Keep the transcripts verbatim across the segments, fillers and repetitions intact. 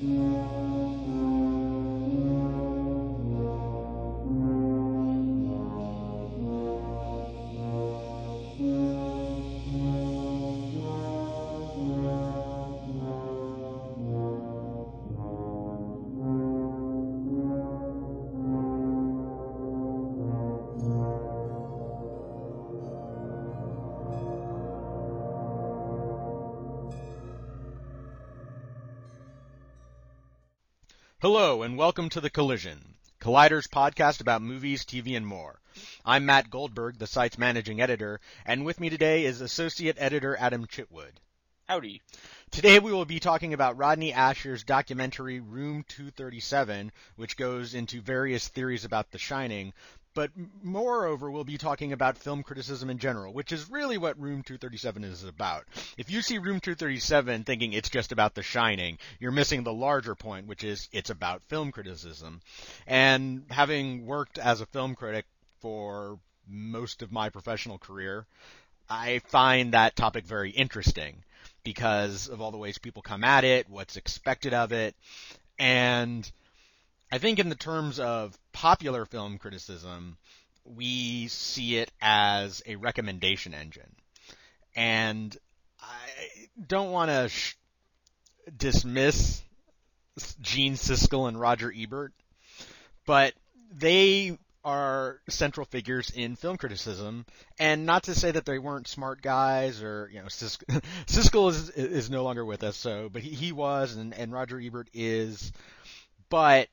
Hello, and welcome to The Collision, Collider's podcast about movies, T V, and more. I'm Matt Goldberg, the site's managing editor, and with me today is associate editor Adam Chitwood. Howdy. Today we will be talking about Rodney Ascher's documentary Room two thirty-seven, which goes into various theories about The Shining, but moreover we'll be talking about film criticism in general, which is really what Room two thirty-seven is about. If you see Room two thirty-seven thinking it's just about The Shining, you're missing the larger point, which is it's about film criticism. And having worked as a film critic for most of my professional career, I find that topic very interesting because of all the ways people come at it, what's expected of it, and I think in the terms of popular film criticism, we see it as a recommendation engine. And I don't want to sh- dismiss Gene Siskel and Roger Ebert, but they are central figures in film criticism, and not to say that they weren't smart guys, or, you know, Sis- Siskel is is no longer with us, so, but he, he was, and, and Roger Ebert is, but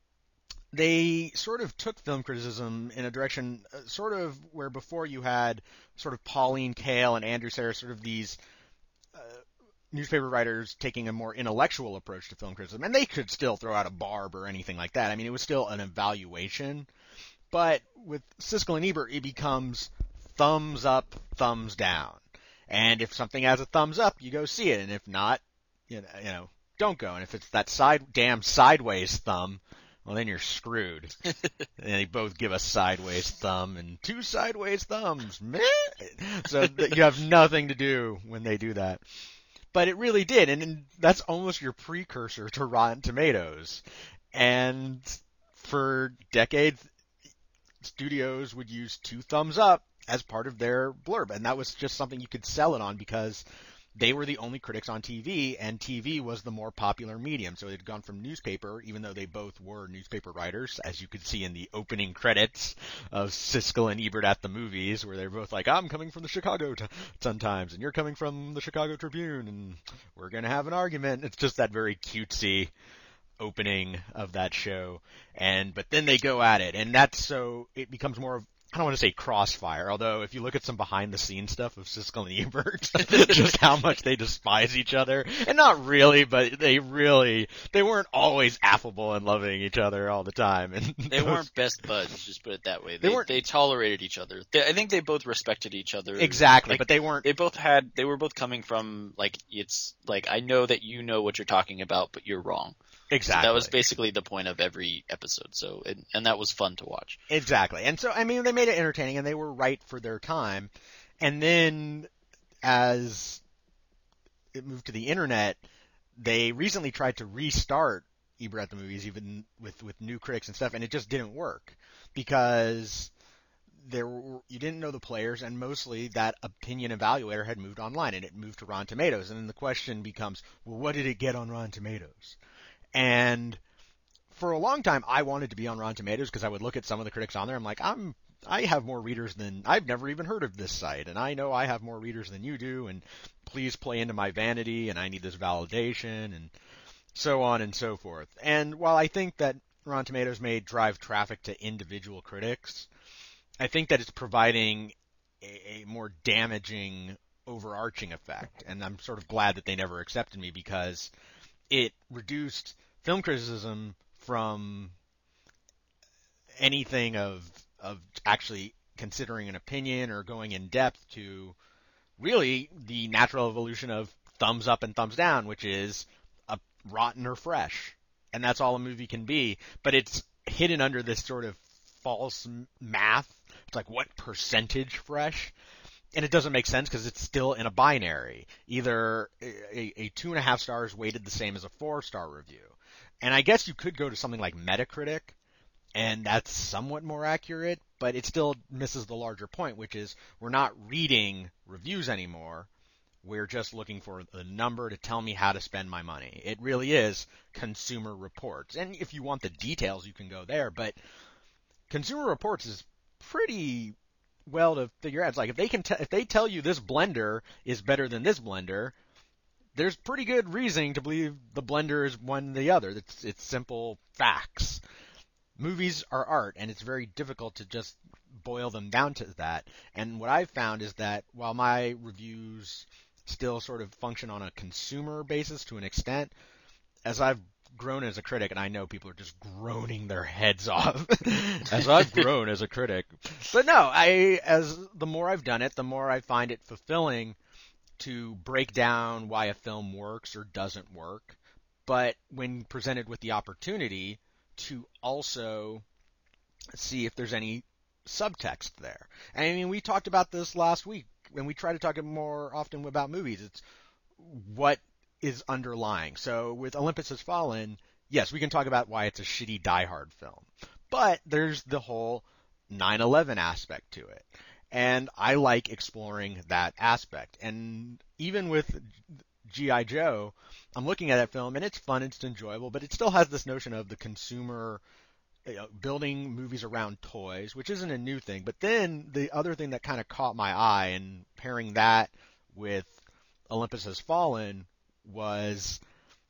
they sort of took film criticism in a direction uh, sort of where before you had sort of Pauline Kael and Andrew Sayre, sort of these uh, newspaper writers taking a more intellectual approach to film criticism, and they could still throw out a barb or anything like that. I mean, it was still an evaluation. But with Siskel and Ebert, it becomes thumbs up, thumbs down. And if something has a thumbs up, you go see it. And if not, you know, you know don't go. And if it's that side damn sideways thumb, well, then you're screwed. And they both give a sideways thumb and two sideways thumbs. Meh. So th- you have nothing to do when they do that. But it really did. And, and that's almost your precursor to Rotten Tomatoes. And for decades, studios would use two thumbs up as part of their blurb, and that was just something you could sell it on because they were the only critics on T V, and T V was the more popular medium. So they'd gone from newspaper, even though they both were newspaper writers, as you could see in the opening credits of Siskel and Ebert at the movies, where they're both like, I'm coming from the Chicago t- Sun-Times, and you're coming from the Chicago Tribune, and we're going to have an argument. It's just that very cutesy opening of that show, and but then they go at it, and that's so it becomes more of, I don't want to say crossfire, although if you look at some behind the scenes stuff of Siskel and Ebert, just how much they despise each other, and not really, but they really, they weren't always affable and loving each other all the time. And they those, weren't best buds, just put it that way. They, they weren't, they tolerated each other. They, I think they both respected each other. Exactly, like, but they weren't. They both had, they were both coming from, like, it's, like, I know that you know what you're talking about, but you're wrong. Exactly. So that was basically the point of every episode. So, and, and that was fun to watch. Exactly. And so, I mean, they made it entertaining, and they were right for their time. And then, as it moved to the internet, they recently tried to restart Ebert at the Movies, even with, with new critics and stuff, and it just didn't work because there were, you didn't know the players, and mostly that opinion evaluator had moved online, and it moved to Rotten Tomatoes. And then the question becomes, well, what did it get on Rotten Tomatoes? And for a long time, I wanted to be on Rotten Tomatoes because I would look at some of the critics on there. I'm like, I'm, I have more readers than, I've never even heard of this site, and I know I have more readers than you do, and please play into my vanity, and I need this validation, and so on and so forth. And while I think that Rotten Tomatoes may drive traffic to individual critics, I think that it's providing a, a more damaging overarching effect, and I'm sort of glad that they never accepted me because it reduced film criticism from anything of of actually considering an opinion or going in depth to really the natural evolution of thumbs up and thumbs down, which is a rotten or fresh. And that's all a movie can be. But it's hidden under this sort of false math. It's like, what percentage fresh? And it doesn't make sense because it's still in a binary. Either a, a two and a half stars weighted the same as a four star review. And I guess you could go to something like Metacritic, and that's somewhat more accurate, but it still misses the larger point, which is we're not reading reviews anymore. We're just looking for a number to tell me how to spend my money. It really is Consumer Reports. And if you want the details, you can go there, but Consumer Reports is pretty well to figure out. It's like if they can t- if they tell you this blender is better than this blender, there's pretty good reasoning to believe the blender is one than the other. It's it's simple facts. Movies are art, and it's very difficult to just boil them down to that. And what I've found is that while my reviews still sort of function on a consumer basis to an extent, as I've grown as a critic, and I know people are just groaning their heads off as I've grown as a critic. But no, I as the more I've done it, the more I find it fulfilling to break down why a film works or doesn't work. But when presented with the opportunity to also see if there's any subtext there. And I mean, we talked about this last week, and we try to talk more often about movies. It's what is underlying. So with Olympus Has Fallen, yes, we can talk about why it's a shitty Die Hard film. But there's the whole nine eleven aspect to it. And I like exploring that aspect. And even with G I. Joe, I'm looking at that film, and it's fun, it's enjoyable, but it still has this notion of the consumer, you know, building movies around toys, which isn't a new thing. But then the other thing that kind of caught my eye, and pairing that with Olympus Has Fallen, was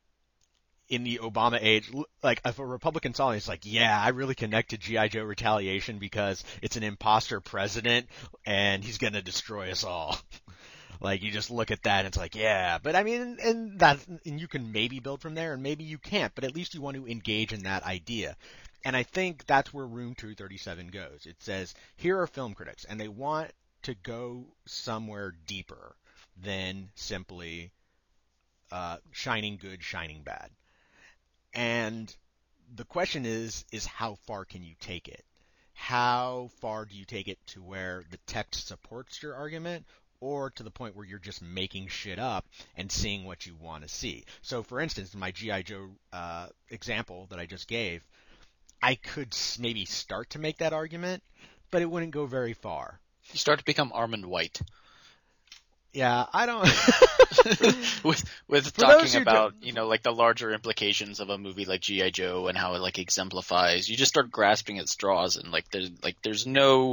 in the Obama age, like if a Republican saw it, it's like, yeah, I really connect to G I. Joe Retaliation because it's an imposter president, and he's going to destroy us all. Like, you just look at that and it's like, yeah, but I mean, and that, and you can maybe build from there, and maybe you can't, but at least you want to engage in that idea. And I think that's where Room two thirty-seven goes. It says, here are film critics, and they want to go somewhere deeper than simply uh, shining good, shining bad. And the question is, is how far can you take it? How far do you take it to where the text supports your argument, or to the point where you're just making shit up and seeing what you want to see? So, for instance, in my G I. Joe uh, example that I just gave, I could maybe start to make that argument, but it wouldn't go very far. You start to become Armand White. Yeah, I don't... with with For talking about, you know, like the larger implications of a movie like G I. Joe and how it like exemplifies, you just start grasping at straws, and like there's like there's no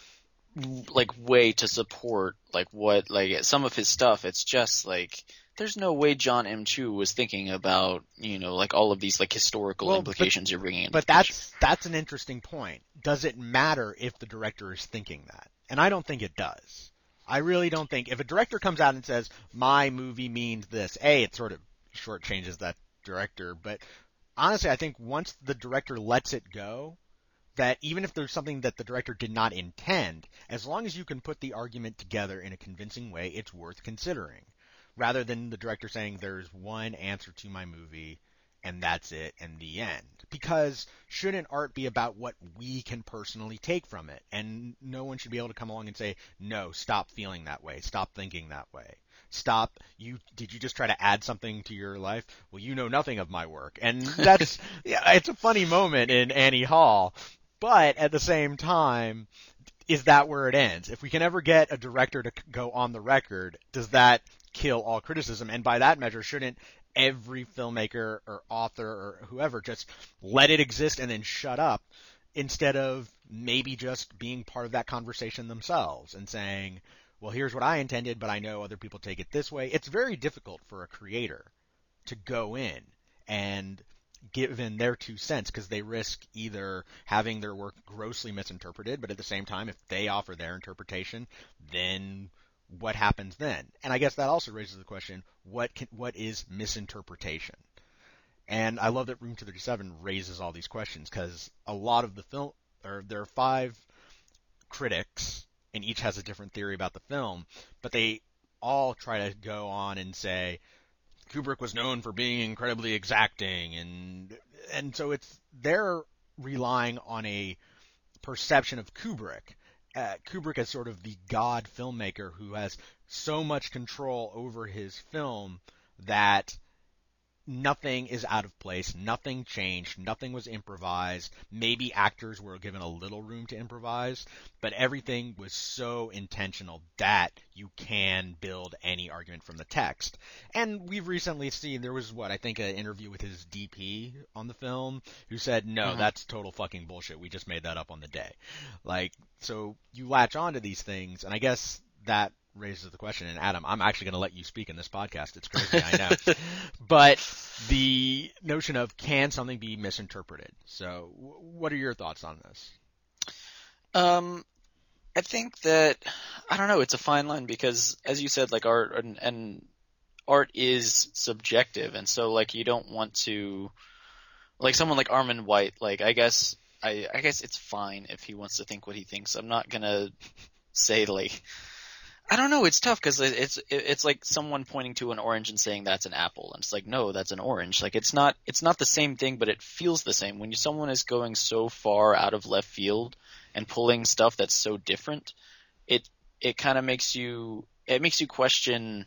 like way to support like what like some of his stuff. It's just like there's no way John M. Chu was thinking about, you know, like all of these like historical well, implications but, you're bringing in. But that's that's an interesting point. Does it matter if the director is thinking that? And I don't think it does. I really don't think if a director comes out and says my movie means this, A, it sort of shortchanges that director. But honestly, I think once the director lets it go, that even if there's something that the director did not intend, as long as you can put the argument together in a convincing way, it's worth considering. Rather than the director saying there's one answer to my movie and that's it and the end. Because shouldn't art be about what we can personally take from it? And no one should be able to come along and say, no, stop feeling that way. Stop thinking that way. Stop. You did you just try to add something to your life? Well, you know nothing of my work. And that's, yeah, it's a funny moment in Annie Hall. But at the same time, is that where it ends? If we can ever get a director to go on the record, does that kill all criticism? And by that measure, shouldn't every filmmaker or author or whoever just let it exist and then shut up, instead of maybe just being part of that conversation themselves and saying, well, here's what I intended, but I know other people take it this way. It's very difficult for a creator to go in and give in their two cents, because they risk either having their work grossly misinterpreted, but at the same time, if they offer their interpretation, then what happens then? And I guess that also raises the question, what can, what is misinterpretation? And I love that Room two thirty-seven raises all these questions, because a lot of the film, or there are five critics, and each has a different theory about the film, but they all try to go on and say, Kubrick was known for being incredibly exacting, and and so it's they're relying on a perception of Kubrick. Uh, Kubrick as sort of the god filmmaker who has so much control over his film that nothing is out of place, nothing changed, nothing was improvised. Maybe actors were given a little room to improvise, but everything was so intentional that you can build any argument from the text. And we've recently seen, there was what, I think an interview with his D P on the film who said, no, Mhm. that's total fucking bullshit. We just made that up on the day. Like, so you latch onto these things, and I guess that raises the question, and Adam, I'm actually going to let you speak in this podcast. It's crazy, I know. But the notion of can something be misinterpreted? So w- what are your thoughts on this? Um, I think that I don't know. It's a fine line because, as you said, like art and, and art is subjective, and so like you don't want to like someone like Armond White. Like I guess I I guess it's fine if he wants to think what he thinks. I'm not gonna say like I don't know. It's tough because it's it's like someone pointing to an orange and saying that's an apple, and it's like no, that's an orange. Like it's not it's not the same thing, but it feels the same. When you, someone is going so far out of left field and pulling stuff that's so different, it it kind of makes you it makes you question.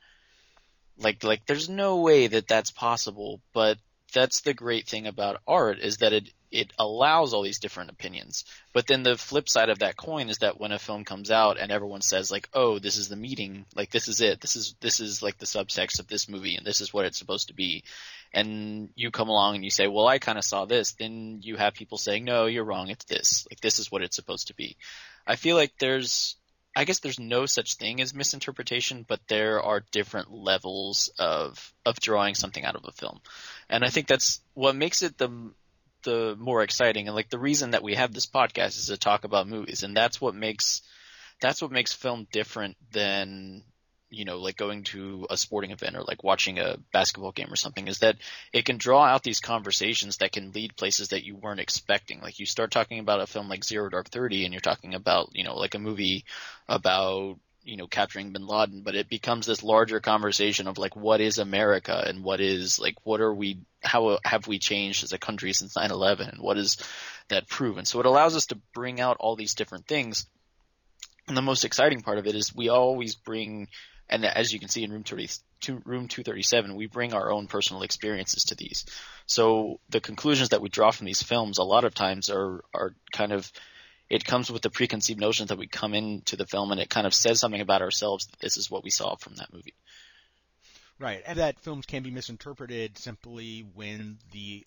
Like like there's no way that that's possible, but that's the great thing about art is that it it allows all these different opinions. But then the flip side of that coin is that when a film comes out and everyone says like, "Oh, this is the meaning. Like this is it. This is this is like the subtext of this movie and this is what it's supposed to be." And you come along and you say, "Well, I kind of saw this." Then you have people saying, "No, you're wrong. It's this. Like this is what it's supposed to be." I feel like there's I guess there's no such thing as misinterpretation, but there are different levels of of drawing something out of a film. And I think that's what makes it the the more exciting, and like the reason that we have this podcast is to talk about movies, and that's what makes that's what makes film different than you know like going to a sporting event or like watching a basketball game or something, is that it can draw out these conversations that can lead places that you weren't expecting. Like you start talking about a film like Zero Dark Thirty and you're talking about you know like a movie about you know capturing bin Laden, but it becomes this larger conversation of like what is America and what is like what are we how have we changed as a country since nine eleven and what does that prove? And so it allows us to bring out all these different things. And the most exciting part of it is we always bring, and as you can see in room thirty, room two thirty-seven, we bring our own personal experiences to these. So the conclusions that we draw from these films a lot of times are are kind of it comes with the preconceived notions that we come into the film, and it kind of says something about ourselves that this is what we saw from that movie. Right, and that films can be misinterpreted simply when the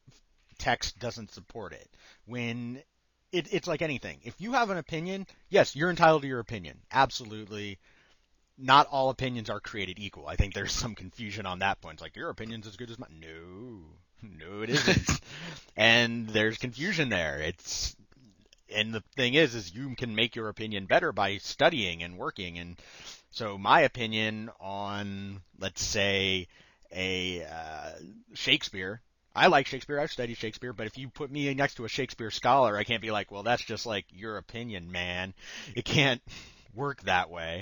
text doesn't support it. When it, it's like anything. If you have an opinion, yes, you're entitled to your opinion. Absolutely. Not all opinions are created equal. I think there's some confusion on that point. It's like, your opinion's as good as mine. No. No, it isn't. And there's confusion there. It's And the thing is, is you can make your opinion better by studying and working. And so my opinion on, let's say, a uh, Shakespeare, I like Shakespeare, I've studied Shakespeare, but if you put me next to a Shakespeare scholar, I can't be like, well, that's just like your opinion, man. It can't work that way.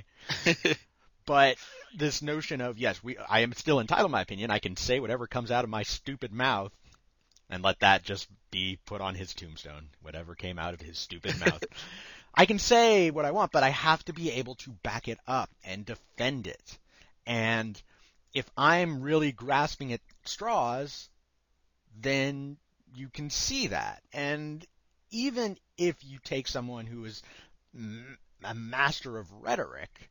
But this notion of, yes, we, I am still entitled to my opinion. I can say whatever comes out of my stupid mouth and let that just be put on his tombstone, whatever came out of his stupid mouth. I can say what I want, but I have to be able to back it up and defend it. And if I'm really grasping at straws, then you can see that. And even if you take someone who is a master of rhetoric,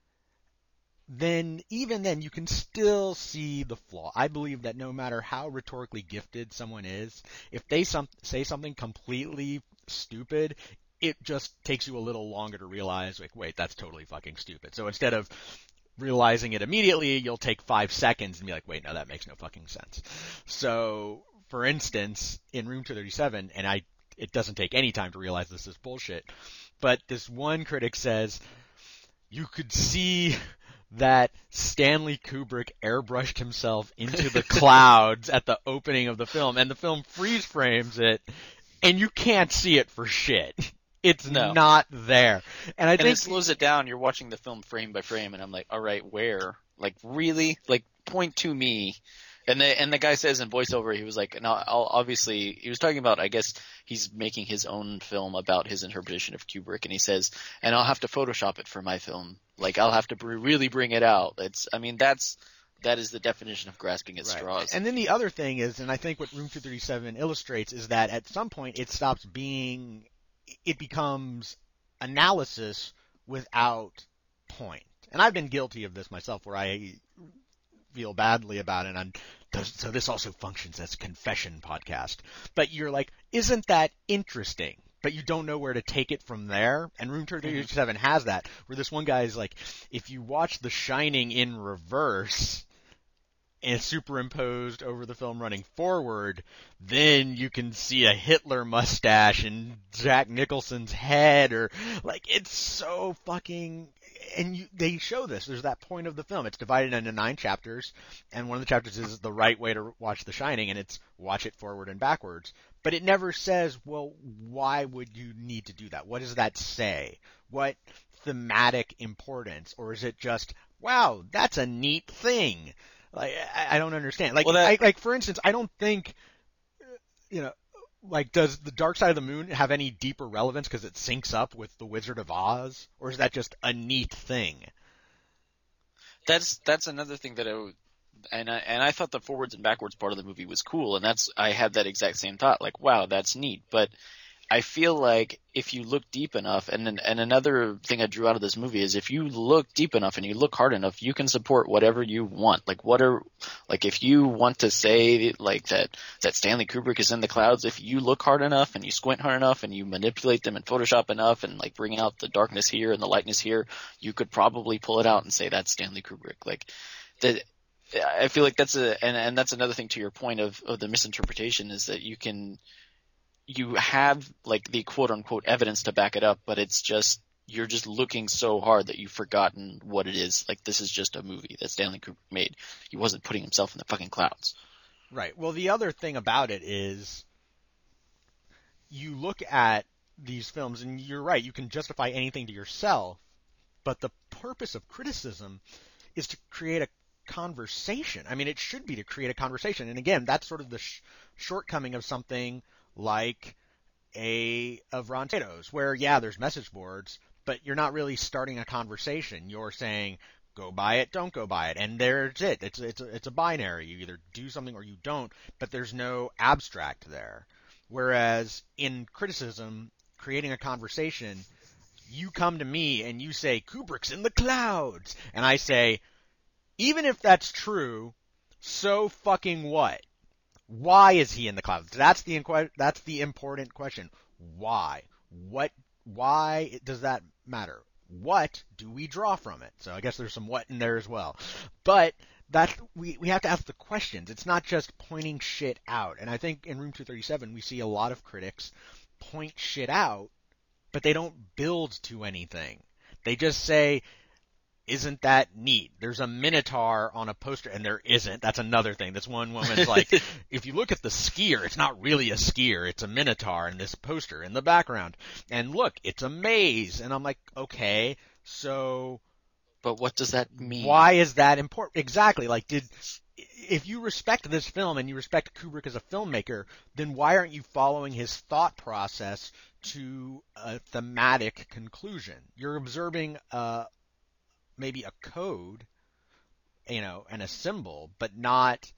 then even then you can still see the flaw. I believe that no matter how rhetorically gifted someone is, if they some, say something completely stupid, it just takes you a little longer to realize, like, wait, that's totally fucking stupid. So instead of realizing it immediately, you'll take five seconds and be like, wait, no, that makes no fucking sense. So, for instance, in Room two thirty-seven, and I, it doesn't take any time to realize this is bullshit, but this one critic says, you could see that Stanley Kubrick airbrushed himself into the clouds at the opening of the film, and the film freeze frames it, and you can't see it for shit. It's no. not there. And I and think it slows it down. You're watching the film frame by frame, and I'm like, all right, where? Like, really? Like, point to me. And the and the guy says in voiceover, he was like, no, I'll, obviously, he was talking about, I guess, he's making his own film about his interpretation of Kubrick, and he says, and I'll have to Photoshop it for my film. Like, I'll have to br- really bring it out. It's, I mean, that's that is the definition of grasping at Right. straws. And then the other thing is, and I think what Room two thirty-seven illustrates is that at some point it stops being, it becomes analysis without point. And I've been guilty of this myself, where I feel badly about it. And so this also functions as a confession podcast. But you're like, isn't that interesting? But you don't know where to take it from there. And Room two thirty-seven mm-hmm. has that, where this one guy is like, if you watch The Shining in reverse and superimposed over the film running forward, then you can see a Hitler mustache and Jack Nicholson's head, or like, it's so fucking, and you, they show this. There's that point of the film. It's divided into nine chapters, and one of the chapters is the right way to watch The Shining, and it's watch it forward and backwards. But it never says, well, why would you need to do that? What does that say? What thematic importance? Or is it just, wow, that's a neat thing? Like, I, I don't understand. Like, well, that... I, like for instance, I don't think, you know, like, does the Dark Side of the Moon have any deeper relevance because it syncs up with The Wizard of Oz? Or is that just a neat thing? That's that's another thing that I would, and I, and I thought the forwards and backwards part of the movie was cool, and that's, I had that exact same thought, like, wow, that's neat. But I feel like if you look deep enough, and and another thing I drew out of this movie is if you look deep enough and you look hard enough, you can support whatever you want. Like, what are, like, if you want to say like that that Stanley Kubrick is in the clouds, if you look hard enough and you squint hard enough and you manipulate them in Photoshop enough and like bring out the darkness here and the lightness here, you could probably pull it out and say that's Stanley Kubrick. Like, the I feel like that's a, and, and that's another thing to your point of, of the misinterpretation, is that you can, you have like the quote unquote evidence to back it up, but it's just, you're just looking so hard that you've forgotten what it is. Like, this is just a movie that Stanley Kubrick made. He wasn't putting himself in the fucking clouds. Right. Well, the other thing about it is you look at these films and you're right, you can justify anything to yourself, but the purpose of criticism is to create a conversation. I mean, it should be to create a conversation. And again, that's sort of the sh- shortcoming of something like a of Rotten Tomatoes, where, yeah, there's message boards, but you're not really starting a conversation. You're saying, go buy it, don't go buy it, and there's it. It's it's a, it's a binary. You either do something or you don't, but there's no abstract there. Whereas in criticism, creating a conversation, you come to me and you say, Kubrick's in the clouds, and I say, even if that's true, so fucking what? Why is he in the clouds? That's the inqu- that's the important question. Why? What? Why does that matter? What do we draw from it? So I guess there's some what in there as well. But that's, we, we have to ask the questions. It's not just pointing shit out. And I think in Room two thirty-seven we see a lot of critics point shit out, but they don't build to anything. They just say, isn't that neat? There's a Minotaur on a poster, and there isn't. That's another thing. This one woman's like, if you look at the skier, it's not really a skier. It's a Minotaur in this poster in the background. And look, it's a maze. And I'm like, okay, so... But what does that mean? Why is that important? Exactly. Like, did... If you respect this film and you respect Kubrick as a filmmaker, then why aren't you following his thought process to a thematic conclusion? You're observing uh, maybe a code, you know, and a symbol, but not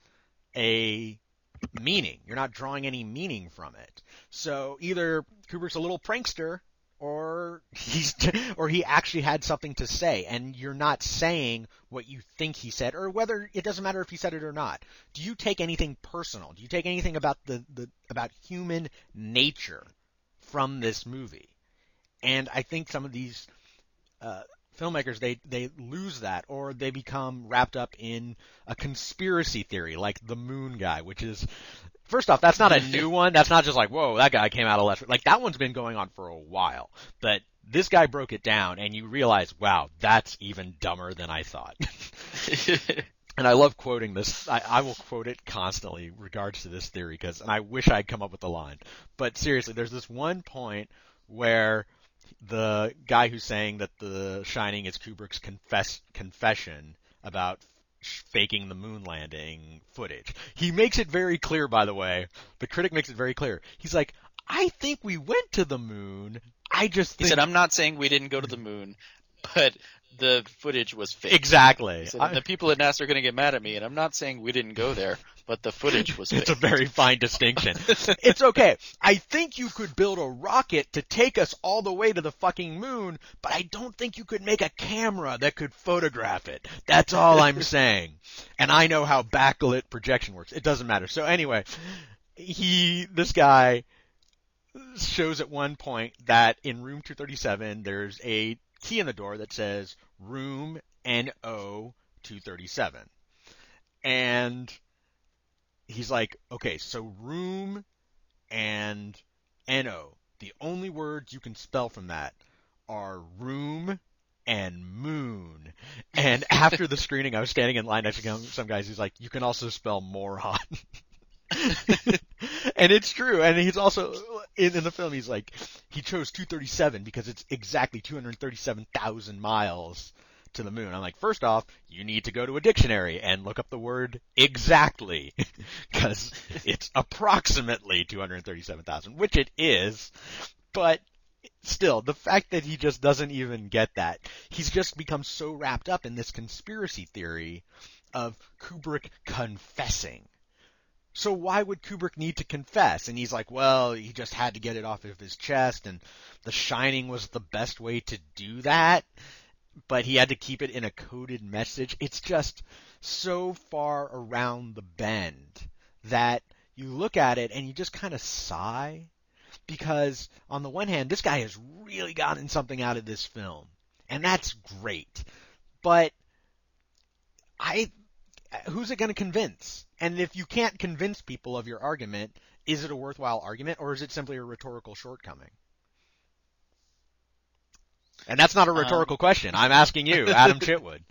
a meaning. You're not drawing any meaning from it. So either Kubrick's a little prankster, or he's or he actually had something to say, and you're not saying what you think he said, or whether it doesn't matter if he said it or not. Do you take anything personal? Do you take anything about the, the about human nature from this movie? And I think some of these uh, filmmakers, they they lose that, or they become wrapped up in a conspiracy theory, like the Moon guy, which is, first off, that's not a new one. That's not just like, whoa, that guy came out of left. Like, that one's been going on for a while. But this guy broke it down, and you realize, wow, that's even dumber than I thought. And I love quoting this. I, I will quote it constantly in regards to this theory, because, and I wish I'd come up with the line. But seriously, there's this one point where the guy who's saying that The Shining is Kubrick's confess, confession about faking the moon landing footage. He makes it very clear, by the way. The critic makes it very clear. He's like, I think we went to the moon. I just think... He said, I'm not saying we didn't go to the moon, but the footage was fake. Exactly. So I, the people at NASA are going to get mad at me, and I'm not saying we didn't go there, but the footage was fake. It's a very fine distinction. It's okay. I think you could build a rocket to take us all the way to the fucking moon, but I don't think you could make a camera that could photograph it. That's all I'm saying. And I know how backlit projection works. It doesn't matter. So anyway, he, this guy shows at one point that in room two thirty-seven, there's a key in the door that says room N O two thirty-seven. And he's like, okay, so room and N O, the only words you can spell from that are room and moon. And after the screening, I was standing in line next to some guys. He's like, you can also spell moron. And it's true. And he's also, in, in the film, he's like, he chose two thirty-seven because it's exactly two hundred thirty-seven thousand miles to the moon. I'm like, first off, you need to go to a dictionary and look up the word exactly, because it's approximately two hundred thirty-seven thousand, which it is, but still, the fact that he just doesn't even get that, he's just become so wrapped up in this conspiracy theory of Kubrick confessing. So why would Kubrick need to confess? And he's like, well, he just had to get it off of his chest, and The Shining was the best way to do that, but he had to keep it in a coded message. It's just so far around the bend that you look at it and you just kind of sigh, because on the one hand, this guy has really gotten something out of this film, and that's great. But I, who's it going to convince? And if you can't convince people of your argument, is it a worthwhile argument, or is it simply a rhetorical shortcoming? And that's not a rhetorical um, question. I'm asking you, Adam Chitwood.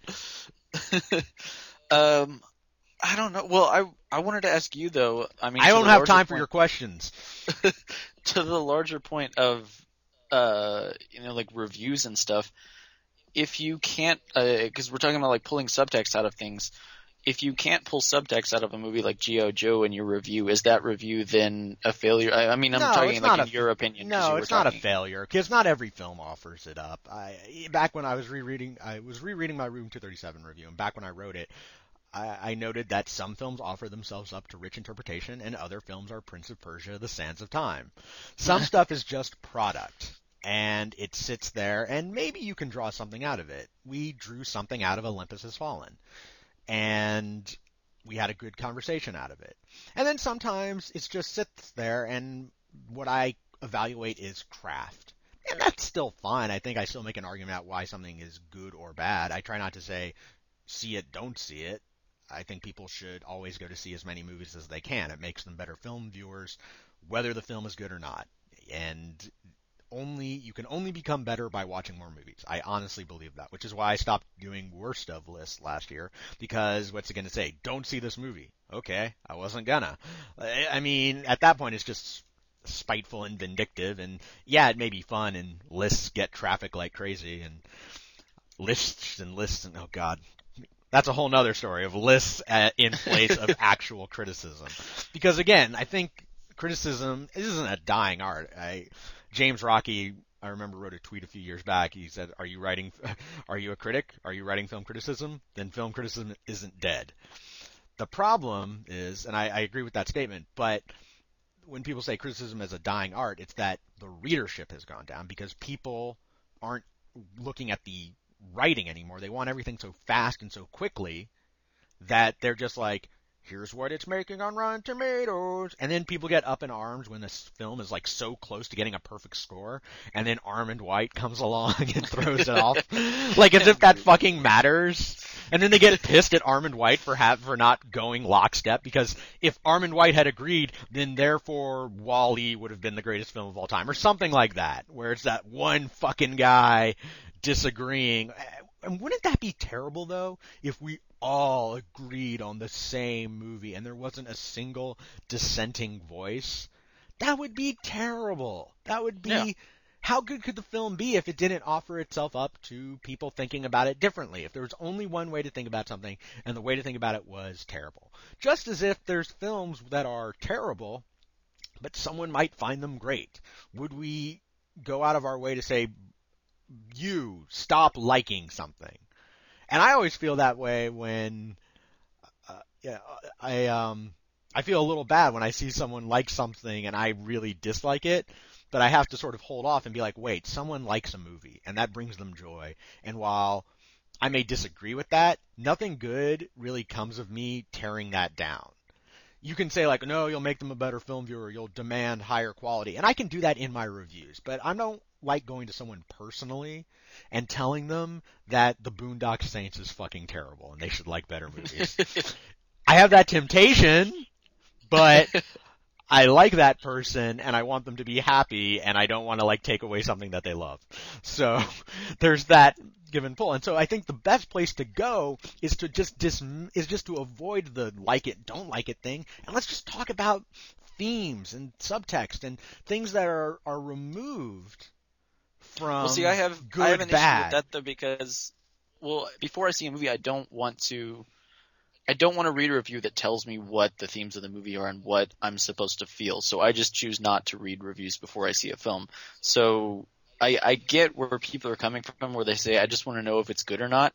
um, I don't know. Well, I I wanted to ask you though. I mean, I don't have time point, for your questions. To the larger point of, uh, you know, like reviews and stuff. If you can't, because uh, we're talking about like pulling subtext out of things. If you can't pull subtext out of a movie like G I Joe in your review, is that review then a failure? I, I mean, I'm no, talking like a, in your opinion. No, you it's talking... not a failure, because not every film offers it up. I, back when I was rereading, I was rereading my Room two thirty-seven review, and back when I wrote it, I, I noted that some films offer themselves up to rich interpretation, and other films are Prince of Persia, The Sands of Time. Some stuff is just product, and it sits there, and maybe you can draw something out of it. We drew something out of Olympus Has Fallen, and we had a good conversation out of it. And then sometimes it just sits there, and what I evaluate is craft. And that's still fine. I think I still make an argument about why something is good or bad. I try not to say, see it, don't see it. I think people should always go to see as many movies as they can. It makes them better film viewers, whether the film is good or not. And only you can only become better by watching more movies. I honestly believe that, which is why I stopped doing worst of lists last year, because what's it going to say? Don't see this movie. Okay, I wasn't gonna. I mean, at that point, it's just spiteful and vindictive, and yeah, it may be fun, and lists get traffic like crazy, and lists and lists, and oh god, that's a whole nother story of lists at, in place of actual criticism. Because again, I think criticism isn't a dying art. I James Rocky, I remember, wrote a tweet a few years back. He said, are you writing, are you a critic? Are you writing film criticism? Then film criticism isn't dead. The problem is, and I, I agree with that statement, but when people say criticism is a dying art, it's that the readership has gone down because people aren't looking at the writing anymore. They want everything so fast and so quickly that they're just like, here's what it's making on Rotten Tomatoes. And then people get up in arms when this film is like so close to getting a perfect score, and then Armand White comes along and throws it off. Like as if that fucking matters. And then they get pissed at Armand White for have, for not going lockstep, because if Armand White had agreed, then therefore Wall-E would have been the greatest film of all time, or something like that, where it's that one fucking guy disagreeing. And wouldn't that be terrible, though, if we all agreed on the same movie and there wasn't a single dissenting voice? That would be terrible. That would be... Yeah. How good could the film be if it didn't offer itself up to people thinking about it differently? If there was only one way to think about something, and the way to think about it was terrible. Just as if there's films that are terrible, but someone might find them great. Would we go out of our way to say you stop liking something. And I always feel that way when, uh, yeah, I um, I feel a little bad when I see someone like something and I really dislike it, but I have to sort of hold off and be like, wait, someone likes a movie, and that brings them joy. And while I may disagree with that, nothing good really comes of me tearing that down. You can say like, no, you'll make them a better film viewer, you'll demand higher quality, and I can do that in my reviews, but I don't like going to someone personally and telling them that the Boondock Saints is fucking terrible and they should like better movies. I have that temptation, but I like that person and I want them to be happy and I don't want to like take away something that they love. So there's that give and pull. And so I think the best place to go is to just dis- is just to avoid the like it, don't like it thing, and let's just talk about themes and subtext and things that are, are removed from well, see, I have, good, I have an bad. issue with that though because, well, before I see a movie, I don't want to, I don't want to read a review that tells me what the themes of the movie are and what I'm supposed to feel. So I just choose not to read reviews before I see a film. So I, I get where people are coming from, where they say, I just want to know if it's good or not.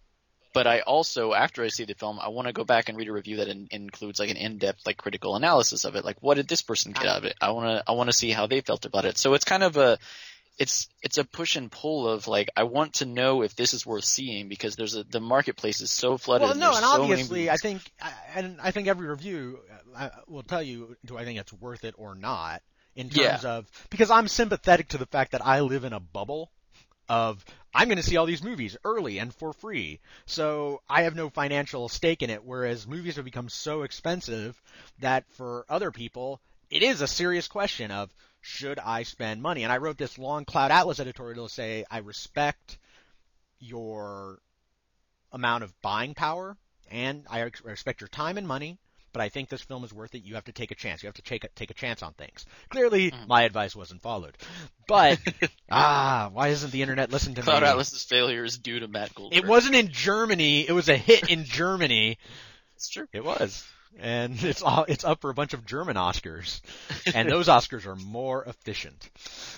But I also, after I see the film, I want to go back and read a review that in, includes like an in-depth, like critical analysis of it. Like, what did this person get out of it? I want to, I want to see how they felt about it. So it's kind of a, it's, it's a push and pull of like, I want to know if this is worth seeing because there's a, the marketplace is so flooded. Well, and no, there's and so obviously, many I think, and I think every review uh, will tell you, do I think it's worth it or not? In terms Yeah. of, because I'm sympathetic to the fact that I live in a bubble of, I'm going to see all these movies early and for free. So I have no financial stake in it, whereas movies have become so expensive that for other people, it is a serious question of, should I spend money? And I wrote this long Cloud Atlas editorial to say, I respect your amount of buying power, and I respect your time and money, but I think this film is worth it. You have to take a chance. You have to take a, take a chance on things. Clearly, Mm. my advice wasn't followed. But, ah, why doesn't the internet listen to Cloud me? Atlas's failure is due to Matt Goldberg. It wasn't in Germany. It was a hit in Germany. It's true. It was. And it's all, it's up for a bunch of German Oscars. And those Oscars are more efficient.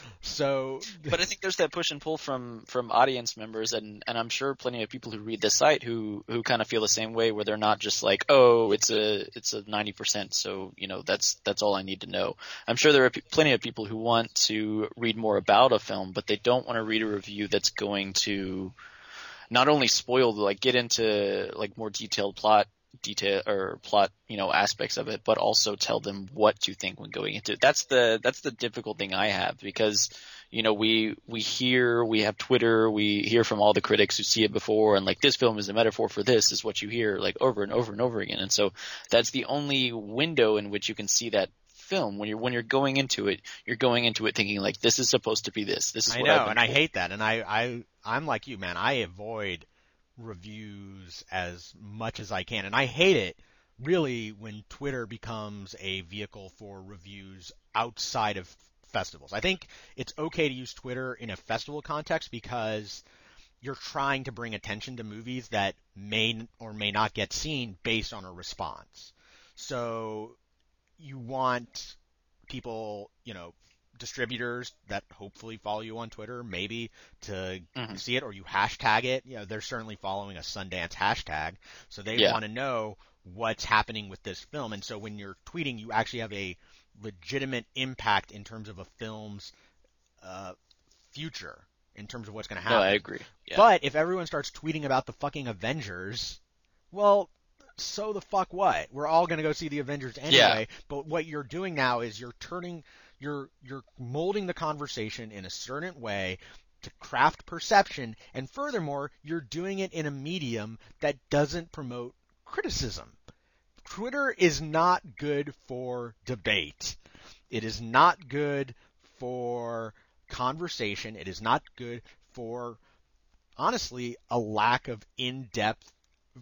So, But I think there's that push and pull from, from audience members, and, and I'm sure plenty of people who read the site who, who kind of feel the same way, where they're not just like, oh, it's a it's a ninety percent, so you know that's that's all I need to know. I'm sure there are p- plenty of people who want to read more about a film, but they don't want to read a review that's going to not only spoil, like get into like more detailed plot detail or plot, you know, aspects of it, but also tell them what to think when going into it. That's the that's the difficult thing I have, because you know we we hear, we have Twitter, we hear from all the critics who see it before, and like, this film is a metaphor for this, is what you hear like over and over and over again. And so that's the only window in which you can see that film. When you're when you're going into it, you're going into it thinking like, this is supposed to be this. This is I what know, I've been and I told. hate that. And I, I, I'm like you, man. I avoid reviews as much as I can. And I hate it, really, when Twitter becomes a vehicle for reviews outside of festivals. I think it's okay to use Twitter in a festival context because you're trying to bring attention to movies that may or may not get seen based on a response. So you want people, you know, distributors that hopefully follow you on Twitter, maybe to Mhm. see it, or you hashtag it. You know, they're certainly following a Sundance hashtag, so they Yeah. want to know what's happening with this film. And so when you're tweeting, you actually have a legitimate impact in terms of a film's uh, future, in terms of what's going to happen. No, I agree. Yeah. But if everyone starts tweeting about the fucking Avengers, well, so the fuck what? We're all going to go see the Avengers anyway. Yeah. But what you're doing now is you're turning, you're you're molding the conversation in a certain way to craft perception, and furthermore, you're doing it in a medium that doesn't promote criticism. Twitter is not good for debate. It is not good for conversation. It is not good for, honestly, a lack of in-depth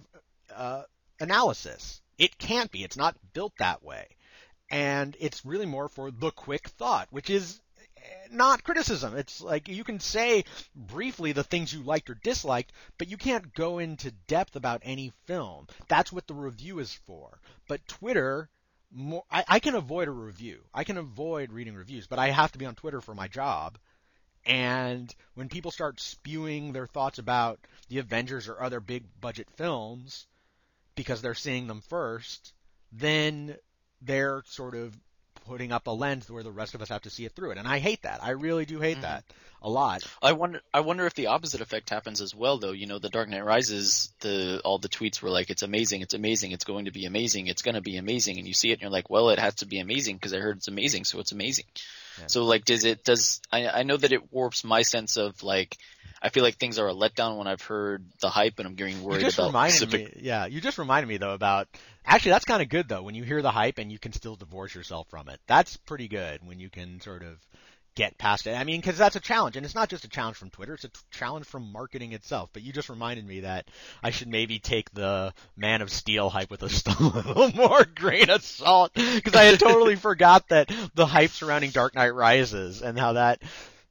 uh, analysis. It can't be. It's not built that way. And it's really more for the quick thought, which is not criticism. It's like you can say briefly the things you liked or disliked, but you can't go into depth about any film. That's what the review is for. But Twitter, more, I, I can avoid a review. I can avoid reading reviews, but I have to be on Twitter for my job. And when people start spewing their thoughts about the Avengers or other big budget films because they're seeing them first, then they're sort of putting up a lens where the rest of us have to see it through it. And I hate that. I really do hate mm-hmm. that a lot. I wonder I wonder if the opposite effect happens as well, though. You know, The Dark Knight Rises, the all the tweets were like, it's amazing, it's amazing, it's going to be amazing, it's going to be amazing. And you see it and you're like, well, it has to be amazing because I heard it's amazing, so it's amazing. Yeah. So, like, does it, does, I, I know that it warps my sense of, like, I feel like things are a letdown when I've heard the hype and I'm getting worried you just about reminded specific... me, yeah, you just reminded me, though, about, actually, that's kind of good, though, when you hear the hype and you can still divorce yourself from it. That's pretty good when you can sort of get past it. I mean, because that's a challenge, and it's not just a challenge from Twitter, it's a t- challenge from marketing itself. But you just reminded me that I should maybe take the Man of Steel hype with a little more grain of salt, because I had totally forgot that the hype surrounding Dark Knight Rises and how that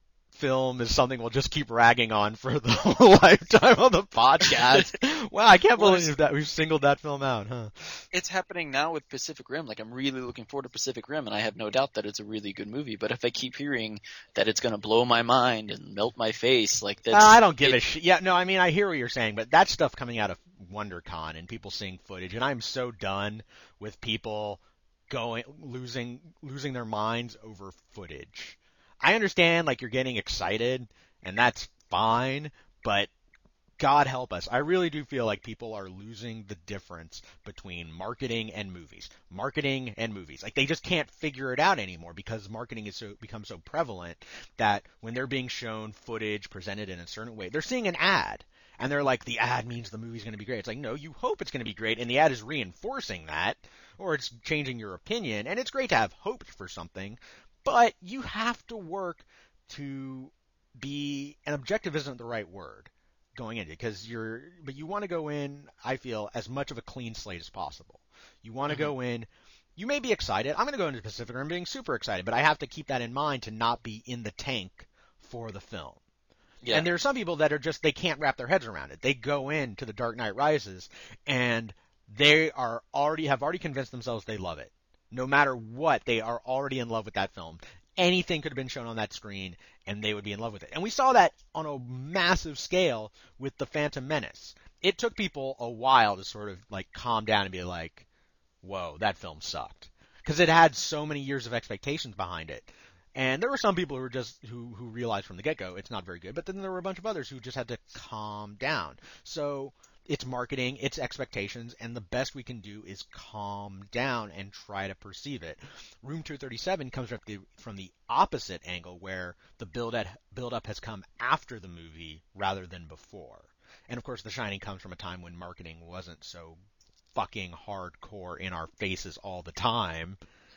film is something we'll just keep ragging on for the whole lifetime of the podcast. Wow, I can't believe that we've singled that film out, huh? It's happening now with Pacific Rim. Like, I'm really looking forward to Pacific Rim, and I have no doubt that it's a really good movie. But if I keep hearing that it's going to blow my mind and melt my face, like that's... Uh, I don't give it, a shit. Yeah, no, I mean, I hear what you're saying, but that stuff coming out of WonderCon and people seeing footage, and I'm so done with people going losing losing their minds over footage. I understand, like, you're getting excited, and that's fine, but God help us. I really do feel like people are losing the difference between marketing and movies. Marketing and movies. Like, they just can't figure it out anymore because marketing has so, become so prevalent that when they're being shown footage presented in a certain way, they're seeing an ad, and they're like, the ad means the movie's going to be great. It's like, no, you hope it's going to be great, and the ad is reinforcing that, or it's changing your opinion, and it's great to have hope for something, but you have to work to be, and objective isn't the right word going into it, because you're, but you want to go in, I feel, as much of a clean slate as possible. You want to mm-hmm. go in, you may be excited. I'm going to go into Pacific Rim being super excited, but I have to keep that in mind to not be in the tank for the film. Yeah. And there are some people that are just, they can't wrap their heads around it. They go into The Dark Knight Rises, and they are already, have already convinced themselves they love it. No matter what, they are already in love with that film. Anything could have been shown on that screen, and they would be in love with it. And we saw that on a massive scale with The Phantom Menace. It took people a while to sort of, like, calm down and be like, whoa, that film sucked. Because it had so many years of expectations behind it. And there were some people who were just, who, who realized from the get-go it's not very good, but then there were a bunch of others who just had to calm down. So it's marketing, it's expectations, and the best we can do is calm down and try to perceive it. Room two thirty-seven comes from the, from the opposite angle, where the build-up build up has come after the movie rather than before. And of course, The Shining comes from a time when marketing wasn't so fucking hardcore in our faces all the time.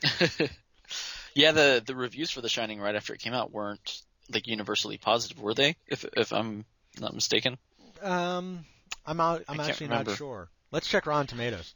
Yeah, the the reviews for The Shining right after it came out weren't, like, universally positive, were they? If if I'm not mistaken. Um. I'm out. I'm actually remember. not sure. Let's check Rotten Tomatoes.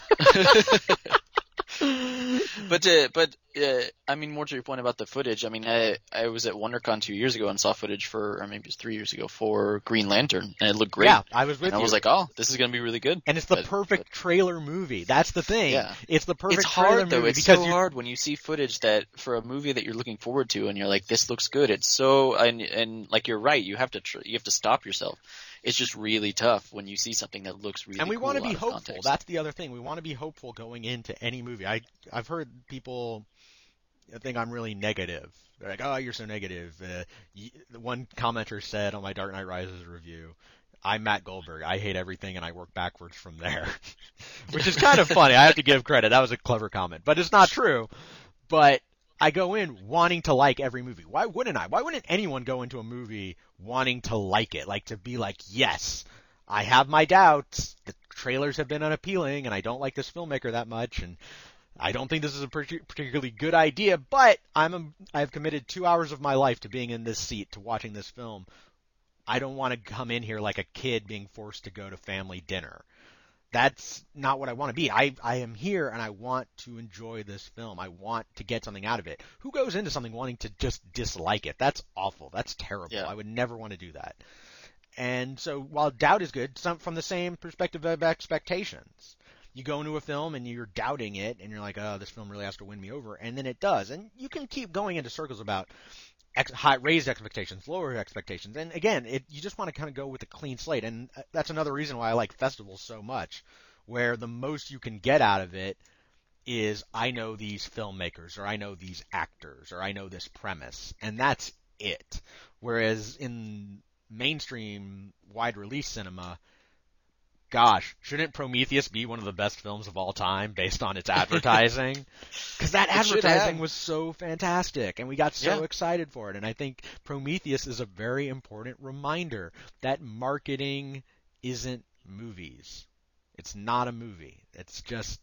but uh, but uh, I mean, more to your point about the footage. I mean, I I was at WonderCon two years ago and saw footage for, or maybe it was three years ago, for Green Lantern, and it looked great. Yeah, I was with and you. I was like, oh, this is going to be really good. And it's the but, perfect but, trailer movie. That's the thing. Yeah. It's the perfect it's hard, trailer though. movie It's because so you... hard when you see footage that for a movie that you're looking forward to, and you're like, this looks good. It's so, and and like you're right. You have to tr- you have to stop yourself. It's just really tough when you see something that looks really cool. And we cool want to be hopeful. Context. That's the other thing. We want to be hopeful going into any movie. I I've heard people think I'm really negative. They're like, oh, you're so negative. Uh, you, one commenter said on my Dark Knight Rises review, I'm Matt Goldberg. I hate everything, and I work backwards from there. Which is kind of funny. I have to give credit. That was a clever comment. But it's not true. But I go in wanting to like every movie. Why wouldn't I? Why wouldn't anyone go into a movie wanting to like it? Like, to be like, yes, I have my doubts. The trailers have been unappealing, and I don't like this filmmaker that much, and I don't think this is a particularly good idea, but I'm a, I've committed two hours of my life to being in this seat, to watching this film. I don't want to come in here like a kid being forced to go to family dinner. That's not what I want to be. I I am here and I want to enjoy this film. I want to get something out of it. Who goes into something wanting to just dislike it? That's awful. That's terrible. Yeah. I would never want to do that. And so while doubt is good, some from the same perspective of expectations. You go into a film and you're doubting it and you're like, oh, this film really has to win me over. And then it does. And you can keep going into circles about ex- high, raised expectations, lower expectations, and again, it, you just want to kind of go with a clean slate, and that's another reason why I like festivals so much, where the most you can get out of it is I know these filmmakers, or I know these actors, or I know this premise, and that's it. Whereas in mainstream wide release cinema, gosh, shouldn't Prometheus be one of the best films of all time based on its advertising? Because that advertising was so fantastic, and we got so Yeah. excited for it. And I think Prometheus is a very important reminder that marketing isn't movies. It's not a movie. It's just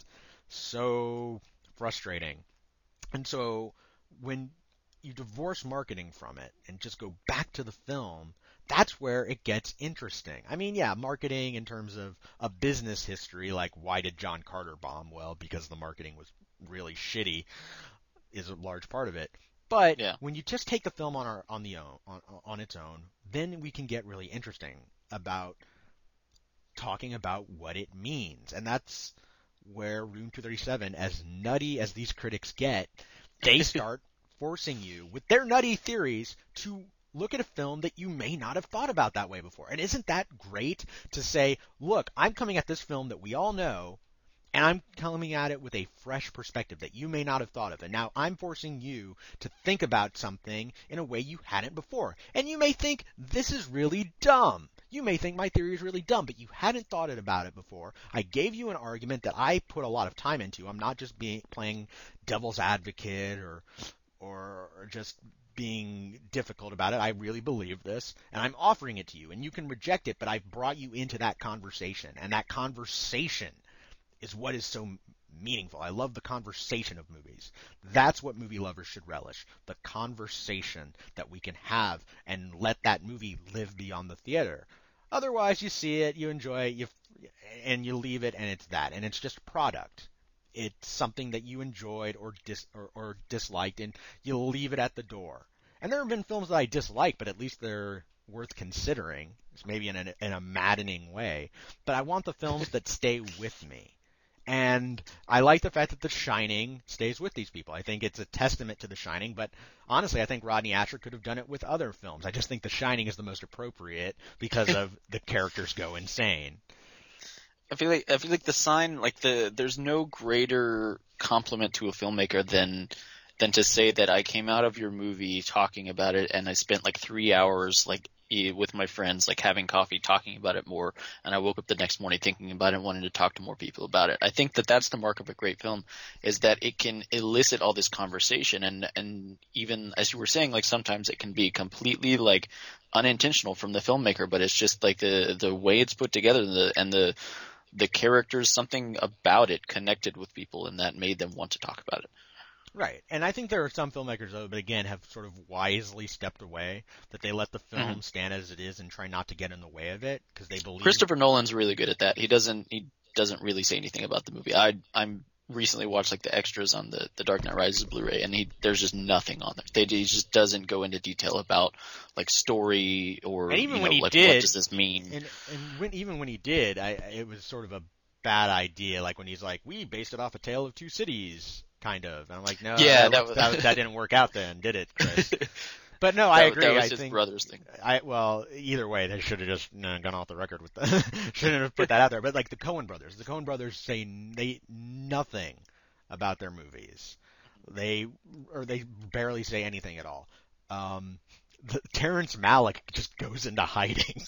so frustrating. And so when you divorce marketing from it and just go back to the film, that's where it gets interesting. I mean, yeah, marketing in terms of a business history, like why did John Carter bomb? Well, because the marketing was really shitty, is a large part of it. But Yeah. when you just take the film on our on the own, on, on its own, then we can get really interesting about talking about what it means, and that's where Room two thirty-seven, as nutty as these critics get, they start forcing you with their nutty theories to look at a film that you may not have thought about that way before. And isn't that great to say, look, I'm coming at this film that we all know, and I'm coming at it with a fresh perspective that you may not have thought of. And now I'm forcing you to think about something in a way you hadn't before. And you may think, this is really dumb. You may think my theory is really dumb, but you hadn't thought it about it before. I gave you an argument that I put a lot of time into. I'm not just being playing devil's advocate or or just being difficult about it. I really believe this, and I'm offering it to you, and you can reject it, but I've brought you into that conversation, and that conversation is what is so meaningful. I love the conversation of movies. That's what movie lovers should relish, the conversation that we can have and let that movie live beyond the theater. Otherwise, you see it, you enjoy it, you and you leave it, and it's that, and it's just product. It's something that you enjoyed or dis or, or disliked, and you leave it at the door. And there have been films that I dislike, but at least they're worth considering. It's maybe in a, in a maddening way. But I want the films that stay with me. And I like the fact that The Shining stays with these people. I think it's a testament to The Shining, but honestly, I think Rodney Asher could have done it with other films. I just think The Shining is the most appropriate because of the characters go insane. I feel like I feel like the sign, like the there's no greater compliment to a filmmaker than than to say that I came out of your movie talking about it, and I spent like three hours like with my friends, like having coffee, talking about it more, and I woke up the next morning thinking about it and wanting to talk to more people about it. I think that that's the mark of a great film, is that it can elicit all this conversation, and and even as you were saying, like sometimes it can be completely like unintentional from the filmmaker, but it's just like the the way it's put together and the and the the characters, something about it connected with people, and that made them want to talk about it. Right. And I think there are some filmmakers, though, but again, have sort of wisely stepped away, that they let the film mm-hmm. stand as it is and try not to get in the way of it because they believe. Christopher Nolan's really good at that. He doesn't he doesn't really say anything about the movie. I I'm recently watched like the extras on the, the Dark Knight Rises Blu-ray, and he there's just nothing on there. They, he just doesn't go into detail about like story or and even you when know, he like did, what does this mean. And, and when, even when he did, I, it was sort of a bad idea. Like when he's like, "We based it off A Tale of Two Cities," kind of. And I'm like, no, yeah, that, that, was... that, that didn't work out then, did it, Chris? But no, that, I agree. That was I his think brother's thing. I well, either way, they should have just you know, gone off the record with that. Shouldn't have put that out there. But like the Coen brothers, the Coen brothers say they nothing about their movies. They or they barely say anything at all. Um, the, Terrence Malick just goes into hiding.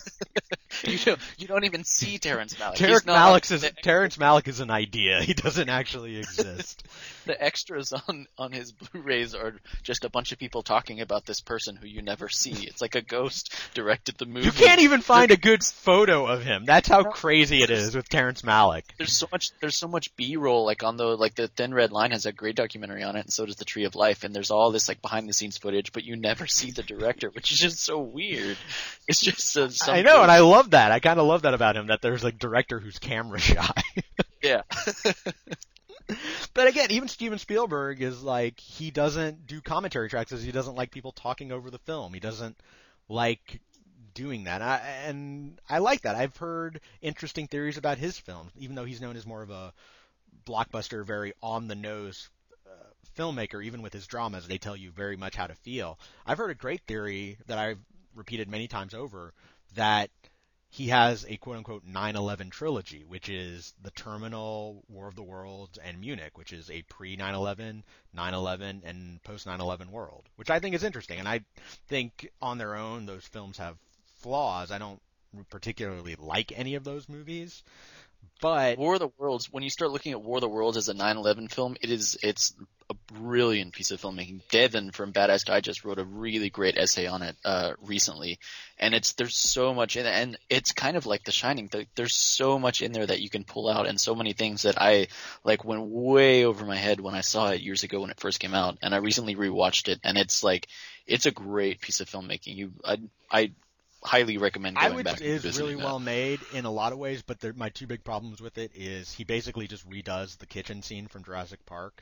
you don't you don't even see Terrence Malick. Terrence Malick is Terrence Malick is an idea. He doesn't actually exist. The extras on, on his Blu-rays are just a bunch of people talking about this person who you never see. It's like a ghost directed the movie. You can't even find a good photo of him. That's how crazy it is with Terrence Malick. There's so much there's so much B-roll, like on the like the Thin Red Line has a great documentary on it, and so does The Tree of Life, and there's all this like behind the scenes footage, but you never see the director, which is just so weird. It's just uh, I know, and I love that. I kind of love that about him, that there's like director who's camera shy. Yeah. But again, even Steven Spielberg is like, he doesn't do commentary tracks because he doesn't like people talking over the film. He doesn't like doing that. I, and I like that. I've heard interesting theories about his films, even though he's known as more of a blockbuster, very on-the-nose uh, filmmaker, even with his dramas, they tell you very much how to feel. I've heard a great theory that I've repeated many times over that he has a quote-unquote nine eleven trilogy, which is The Terminal, War of the Worlds, and Munich, which is a pre nine eleven, nine eleven, and post nine eleven world, which I think is interesting. And I think on their own, those films have flaws. I don't particularly like any of those movies, but War of the Worlds, when you start looking at War of the Worlds as a nine eleven film, it is it's a brilliant piece of filmmaking. Devin from Badass Digest wrote a really great essay on it uh, recently, and it's there's so much in it, and it's kind of like The Shining. There's so much in there that you can pull out, and so many things that I like went way over my head when I saw it years ago when it first came out, and I recently rewatched it, and it's like it's a great piece of filmmaking. You, I, I highly recommend going I would, back. It is and really that. well made in a lot of ways, but there, my two big problems with it is he basically just redoes the kitchen scene from Jurassic Park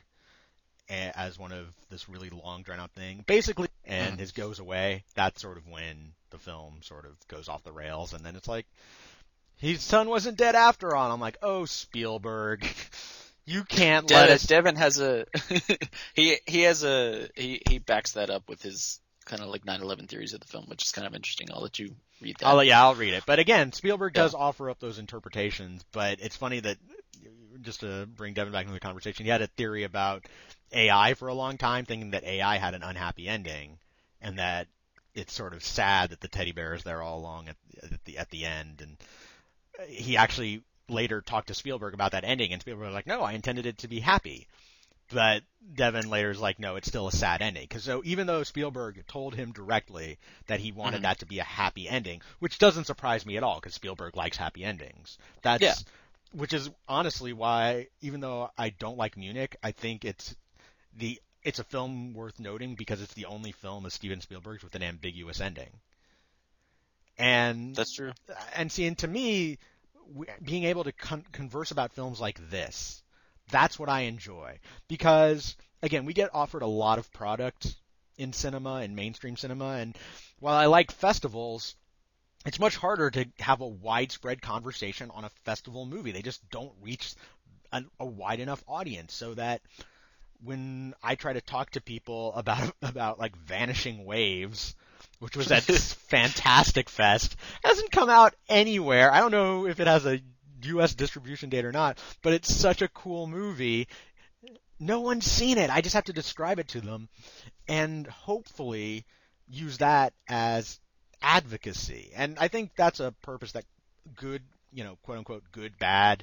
as one of this really long drawn out thing, basically, and Mm. his goes away. That's sort of when the film sort of goes off the rails, and then it's like his son wasn't dead after all. I'm like, oh, Spielberg, you can't De- let us. Devin has a he he has a he he backs that up with his kind of like nine eleven theories of the film, which is kind of interesting. I'll let you read that. I'll, yeah, I'll read it. But again, Spielberg Yeah. does offer up those interpretations, but it's funny that, just to bring Devin back into the conversation, he had a theory about A I for a long time, thinking that A I had an unhappy ending, and that it's sort of sad that the teddy bear is there all along at, at the at the end. And he actually later talked to Spielberg about that ending, and Spielberg was like, no, I intended it to be happy. But Devin later is like, no, it's still a sad ending. Because so even though Spielberg told him directly that he wanted Mhm. that to be a happy ending, which doesn't surprise me at all, because Spielberg likes happy endings. That's Yeah. Which is honestly why, even though I don't like Munich, I think it's the it's a film worth noting because it's the only film of Steven Spielberg's with an ambiguous ending. And That's true. and see, and to me, w- being able to con- converse about films like this, that's what I enjoy. Because, again, we get offered a lot of product in cinema, in mainstream cinema, and while I like festivals, it's much harder to have a widespread conversation on a festival movie. They just don't reach a, a wide enough audience, so that when I try to talk to people about about like Vanishing Waves, which was at Fantastic Fest, hasn't come out anywhere. I don't know if it has a U S distribution date or not, but it's such a cool movie. No one's seen it. I just have to describe it to them, and hopefully use that as advocacy. And I think that's a purpose that good, you know, quote unquote, good, bad,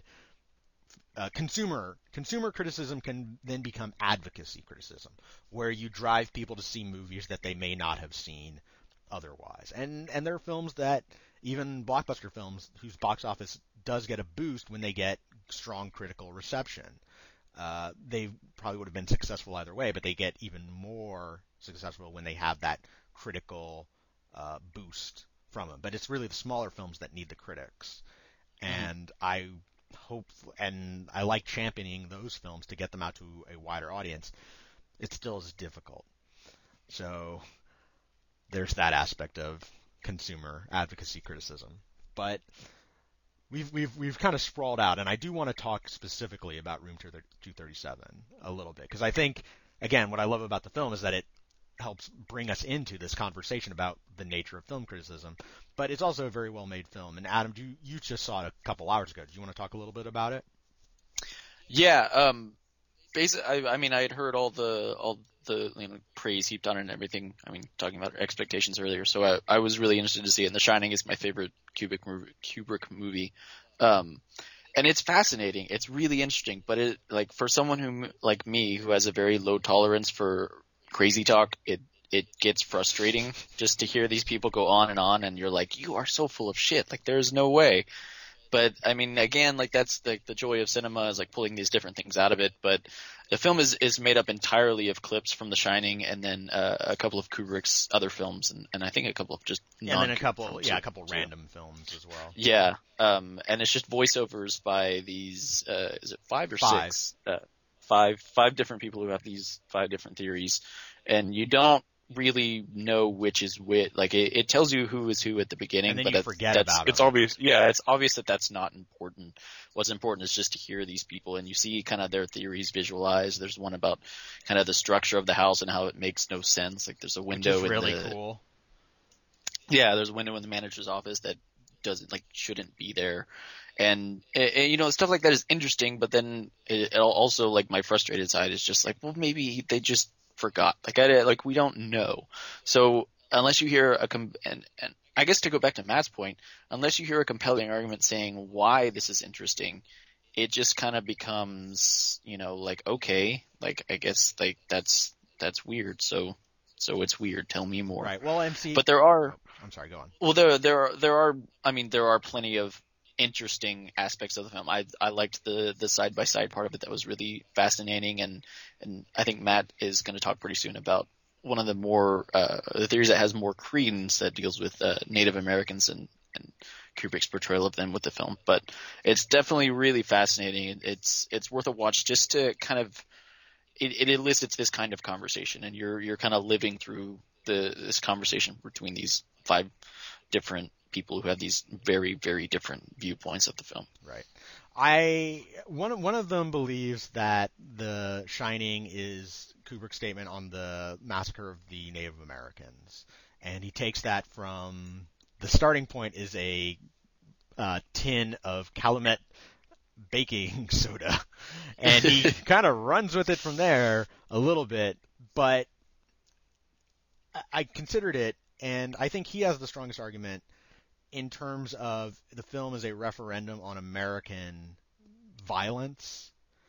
uh, consumer consumer criticism can then become advocacy criticism, where you drive people to see movies that they may not have seen otherwise. And and there are films that, even blockbuster films, whose box office does get a boost when they get strong critical reception. Uh, they probably would have been successful either way, but they get even more successful when they have that critical uh, boost from them. But it's really the smaller films that need the critics. And mm-hmm. I hope, and I like championing those films to get them out to a wider audience. It still is difficult. So there's that aspect of consumer advocacy criticism. But we've we've we've kind of sprawled out, and I do want to talk specifically about Room two thirty-seven a little bit, because I think, again, what I love about the film is that it helps bring us into this conversation about the nature of film criticism, but it's also a very well-made film. And Adam, you you just saw it a couple hours ago. Do you want to talk a little bit about it? Yeah, um, basically, I, I mean, I had heard all the all the you know praise heaped on it and everything. I mean, talking about expectations earlier, so I, I was really interested to see it. And The Shining is my favorite Kubrick movie, Kubrick movie, um, and it's fascinating. It's really interesting, but it like for someone who like me who has a very low tolerance for crazy talk, it it gets frustrating just to hear these people go on and on, and you're like, you are so full of shit. Like, there's no way. But I mean, again, like that's the the joy of cinema, is like pulling these different things out of it. But the film is, is made up entirely of clips from The Shining, and then uh, a couple of Kubrick's other films, and, and I think a couple of just yeah, and then a couple films yeah, too. a couple random films as well. Yeah, um, and it's just voiceovers by these uh, is it five or Five. six? Uh, five five different people who have these five different theories, and you don't really know which is which. Like it, it tells you who is who at the beginning, And then but you that's, forget that's about it's them. obvious. Yeah, it's obvious that that's not important. What's important is just to hear these people, and you see kind of their theories visualized. There's one about kind of the structure of the house and how it makes no sense. Like there's a Which window is really in the cool. yeah, there's a window in the manager's office that doesn't like shouldn't be there, and, and you know stuff like that is interesting. But then it, it also like my frustrated side is just like, well, maybe they just forgot. Like I like we don't know. So unless you hear a com- and and I guess to go back to Matt's point, unless you hear a compelling argument saying why this is interesting, it just kind of becomes you know like okay, like I guess like that's that's weird. So so it's weird. Tell me more. Right. Well, M C. But there are. Oh, I'm sorry. Go on. Well, there there are there are I mean there are plenty of interesting aspects of the film. I I liked the the side by side part of it that was really fascinating, and and I think Matt is going to talk pretty soon about one of the more uh, the theories that has more credence that deals with uh, Native Americans and and Kubrick's portrayal of them with the film. But it's definitely really fascinating. It's it's worth a watch just to kind of it, it elicits this kind of conversation, and you're you're kind of living through the this conversation between these five different people who have these very, very different viewpoints of the film. Right. I one one of them believes that The Shining is Kubrick's statement on the massacre of the Native Americans, and he takes that from the starting point is a uh, tin of Calumet baking soda, and he kind of runs with it from there a little bit, but I considered it, and I think he has the strongest argument in terms of the film is a referendum on American violence.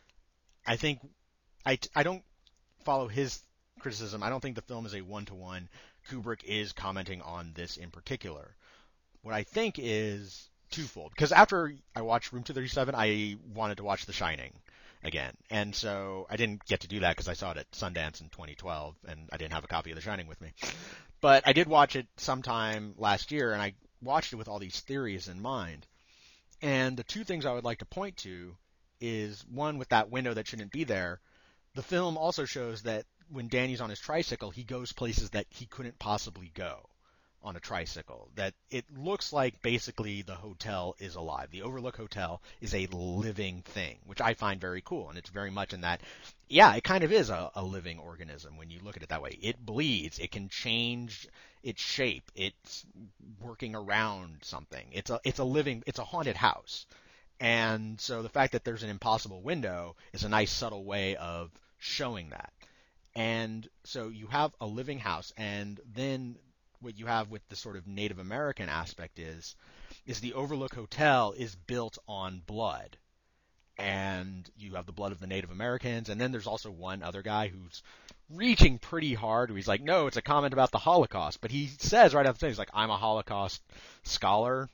I think I, I don't follow his criticism. I don't think the film is a one-to-one. Kubrick is commenting on this in particular. What I think is twofold, because after I watched Room two thirty-seven, I wanted to watch The Shining again, and so I didn't get to do that because I saw it at Sundance in twenty twelve, and I didn't have a copy of The Shining with me. But I did watch it sometime last year, and I watched it with all these theories in mind. And the two things I would like to point to is, one, with that window that shouldn't be there, the film also shows that when Danny's on his tricycle, he goes places that he couldn't possibly go on a tricycle. That it looks like basically the hotel is alive. The Overlook Hotel is a living thing, which I find very cool. And it's very much in that, yeah, it kind of is a, a living organism when you look at it that way. It bleeds. It can change its shape. It's working around something. It's a, it's a living, it's a haunted house. And so the fact that there's an impossible window is a nice subtle way of showing that. And so you have a living house, and then what you have with the sort of Native American aspect is, is the Overlook Hotel is built on blood. And you have the blood of the Native Americans, and then there's also one other guy who's reaching pretty hard, where he's like, no, it's a comment about the Holocaust. But he says right after, he's like, I'm a Holocaust scholar.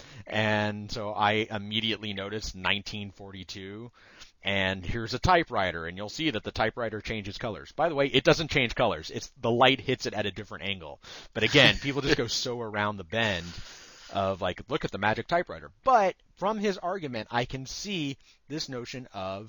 And so I immediately noticed nineteen forty-two. And here's a typewriter, and you'll see that the typewriter changes colors. By the way, it doesn't change colors. It's the light hits it at a different angle. But again, people just go so around the bend of like, look at the magic typewriter. But from his argument, I can see this notion of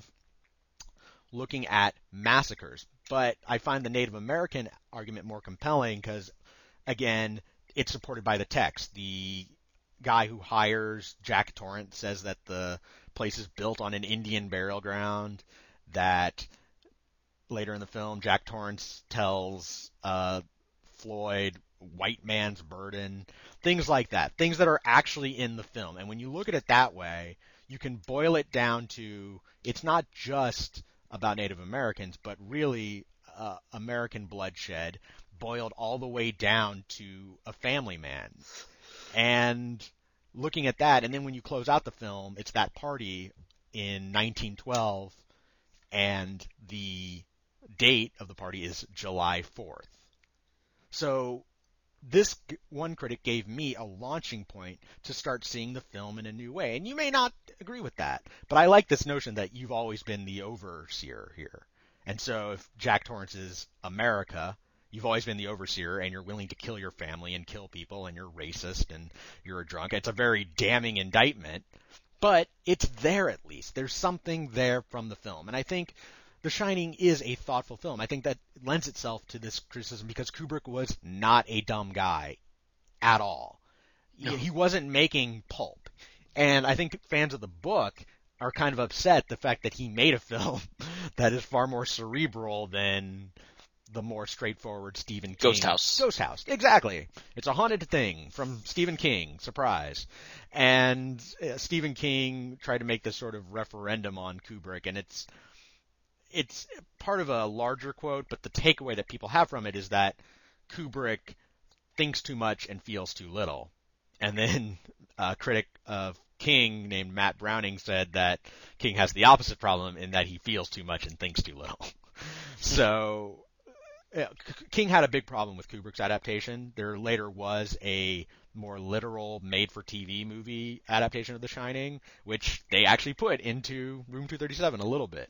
looking at massacres. But I find the Native American argument more compelling because, again, it's supported by the text. The guy who hires Jack Torrance says that the place is built on an Indian burial ground, that later in the film Jack Torrance tells uh, Floyd white man's burden, things like that, things that are actually in the film. And when you look at it that way, you can boil it down to, it's not just about Native Americans, but really uh, American bloodshed boiled all the way down to a family man. And looking at that, and then when you close out the film, it's that party in nineteen twelve, and the date of the party is July fourth. So this one critic gave me a launching point to start seeing the film in a new way. And you may not agree with that, but I like this notion that you've always been the overseer here. And so if Jack Torrance is America, you've always been the overseer, and you're willing to kill your family and kill people, and you're racist, and you're a drunk. It's a very damning indictment, but it's there at least. There's something there from the film. And I think The Shining is a thoughtful film. I think that lends itself to this criticism because Kubrick was not a dumb guy at all. No. He wasn't making pulp. And I think fans of the book are kind of upset the fact that he made a film that is far more cerebral than the more straightforward Stephen King. Ghost House. Ghost House, exactly. It's a haunted thing from Stephen King, surprise. And uh, Stephen King tried to make this sort of referendum on Kubrick, and it's it's part of a larger quote, but the takeaway that people have from it is that Kubrick thinks too much and feels too little. And then a critic of King named Matt Browning said that King has the opposite problem in that he feels too much and thinks too little. So yeah, King had a big problem with Kubrick's adaptation. There later was a more literal made-for-T V movie adaptation of The Shining, which they actually put into Room two thirty-seven a little bit.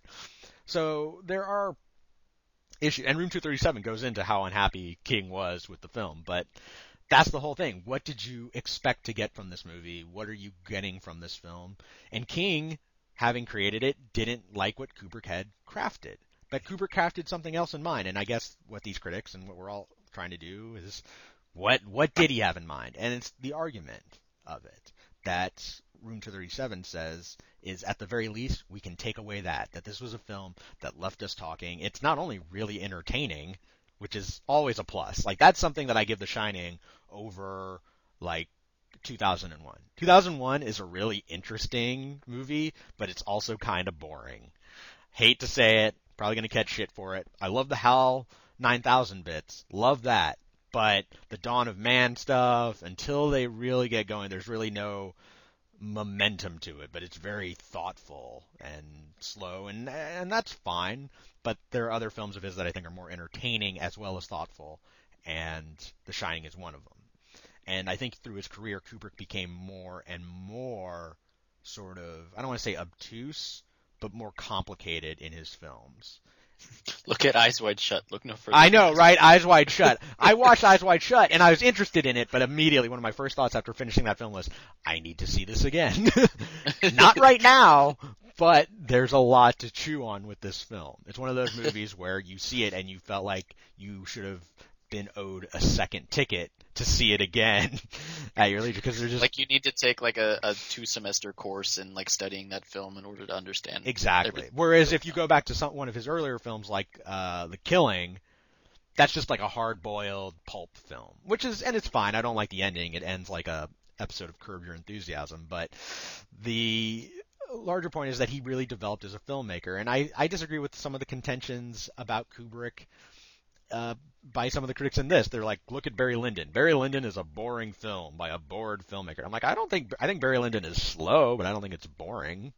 So there are issues, and Room two thirty-seven goes into how unhappy King was with the film, but that's the whole thing. What did you expect to get from this movie? What are you getting from this film? And King, having created it, didn't like what Kubrick had crafted. But Kubrick crafted something else in mind, and I guess what these critics and what we're all trying to do is, what what did he have in mind? And it's the argument of it that Room two thirty-seven says is, at the very least, we can take away that, that this was a film that left us talking. It's not only really entertaining, which is always a plus. Like, that's something that I give The Shining over, like, two thousand one. two thousand one is a really interesting movie, but it's also kind of boring. Hate to say it, probably going to catch shit for it. I love the HAL nine thousand bits. Love that. But the Dawn of Man stuff, until they really get going, there's really no momentum to it, but it's very thoughtful and slow, and and that's fine. But there are other films of his that I think are more entertaining as well as thoughtful, and The Shining is one of them. And I think through his career, Kubrick became more and more sort of, I don't want to say obtuse, but more complicated in his films. Look at Eyes Wide Shut. Look no further. I know, right? Eyes Wide Shut. I watched Eyes Wide Shut, and I was interested in it, but immediately one of my first thoughts after finishing that film was, I need to see this again. Not right now, but there's a lot to chew on with this film. It's one of those movies where you see it and you felt like you should have been owed a second ticket to see it again at your leisure, because they're just like, you need to take like a, a two semester course in like studying that film in order to understand exactly. everything. Whereas if you go back to some one of his earlier films like uh, The Killing, that's just like a hard boiled pulp film, which is, and it's fine. I don't like the ending. It ends like a episode of Curb Your Enthusiasm, but the larger point is that he really developed as a filmmaker, and I, I disagree with some of the contentions about Kubrick. Uh, by some of the critics in this. They're like, look at Barry Lyndon. Barry Lyndon is a boring film by a bored filmmaker. I'm like, I don't think, I think Barry Lyndon is slow, but I don't think it's boring.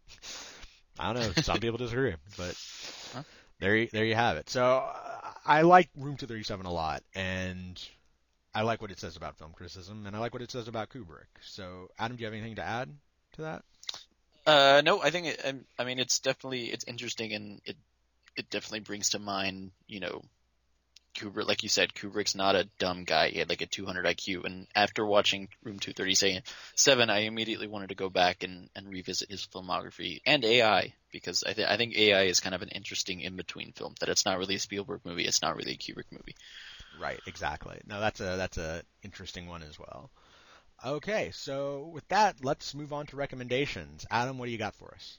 I don't know. Some people disagree, but huh? there, you, there you have it. So uh, I like Room two thirty-seven a lot, and I like what it says about film criticism, and I like what it says about Kubrick. So Adam, do you have anything to add to that? Uh, no, I think, it, I mean, it's definitely, it's interesting, and it, it definitely brings to mind, you know, Kubrick, like you said, Kubrick's not a dumb guy. He had like a two hundred I Q, and after watching Room two thirty-seven, I immediately wanted to go back and, and revisit his filmography and A I, because I, th- I think A I is kind of an interesting in-between film, that it's not really a Spielberg movie, it's not really a Kubrick movie. Right, exactly. No, that's a that's a interesting one as well. Okay, so with that, let's move on to recommendations. Adam, what do you got for us?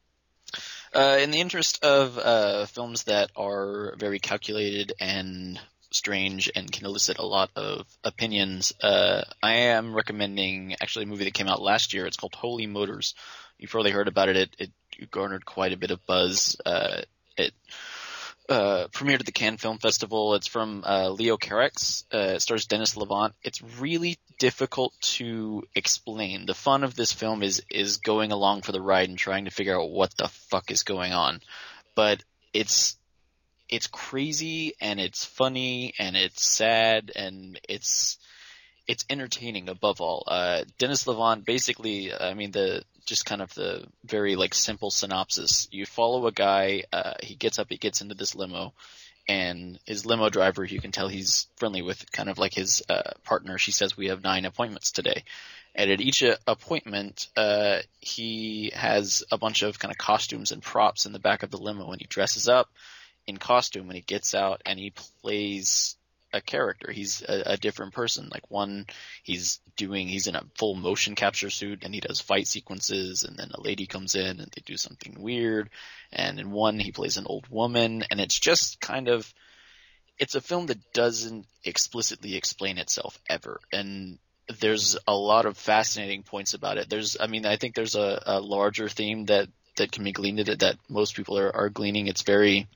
Uh, in the interest of uh, films that are very calculated and strange and can elicit a lot of opinions, uh, I am recommending actually a movie that came out last year. It's called Holy Motors. You've probably heard about it. It, it garnered quite a bit of buzz. Uh, it uh, premiered at the Cannes Film Festival. It's from uh, Leo Carax. Uh, it stars Dennis Levant. It's really difficult to explain. The fun of this film is is going along for the ride and trying to figure out what the fuck is going on. But it's it's crazy, and it's funny, and it's sad, and it's it's entertaining above all. Uh, Dennis Levant, basically, I mean, the just kind of the very like simple synopsis. You follow a guy. Uh, he gets up. He gets into this limo. And his limo driver, you can tell he's friendly with, kind of like his uh, partner. She says, we have nine appointments today. And at each uh, appointment, uh, he has a bunch of kind of costumes and props in the back of the limo, and he dresses up in costume when he gets out, and he plays a character. He's a, a different person. Like one, he's doing, he's in a full motion capture suit and he does fight sequences, and then a lady comes in and they do something weird. And in one, he plays an old woman, and it's just kind of, it's a film that doesn't explicitly explain itself ever. And there's a lot of fascinating points about it. There's, I mean, I think there's a, a larger theme that, that can be gleaned at it that most people are, are gleaning. It's very,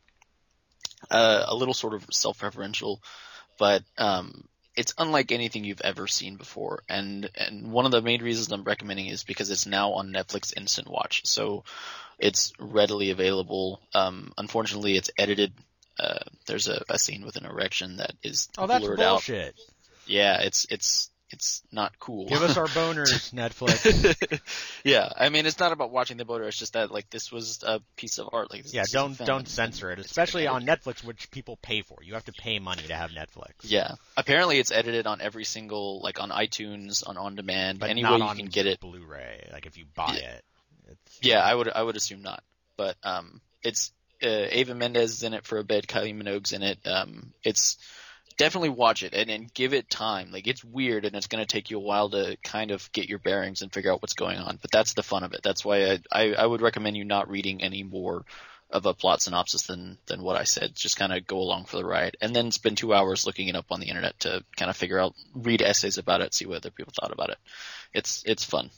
uh, a little sort of self-referential, but um, it's unlike anything you've ever seen before. And and one of the main reasons I'm recommending is because it's now on Netflix Instant Watch. So it's readily available. Um, unfortunately, it's edited. Uh, there's a, a scene with an erection that is oh, that's blurred bullshit. out. Yeah, it's it's it's not cool. Give us our boners, Netflix. Yeah, I mean, it's not about watching the boner. It's just that, like, this was a piece of art. Like, yeah, don't don't censor it, especially on Netflix, which people pay for. You have to pay money to have Netflix. Yeah, apparently it's edited on every single, like, on iTunes, on on demand, but any not way on you can get it. Blu-ray, like if you buy yeah. it. It's... Yeah, I would I would assume not, but um, it's uh, Ava Mendes is in it for a bit. Kylie Minogue's in it. Um, it's definitely watch it and, and give it time. Like, it's weird and it's going to take you a while to kind of get your bearings and figure out what's going on. But that's the fun of it. That's why I, I, I would recommend you not reading any more of a plot synopsis than, than what I said. Just kind of go along for the ride and then spend two hours looking it up on the internet to kind of figure out, read essays about it, see what other people thought about it. It's, it's fun.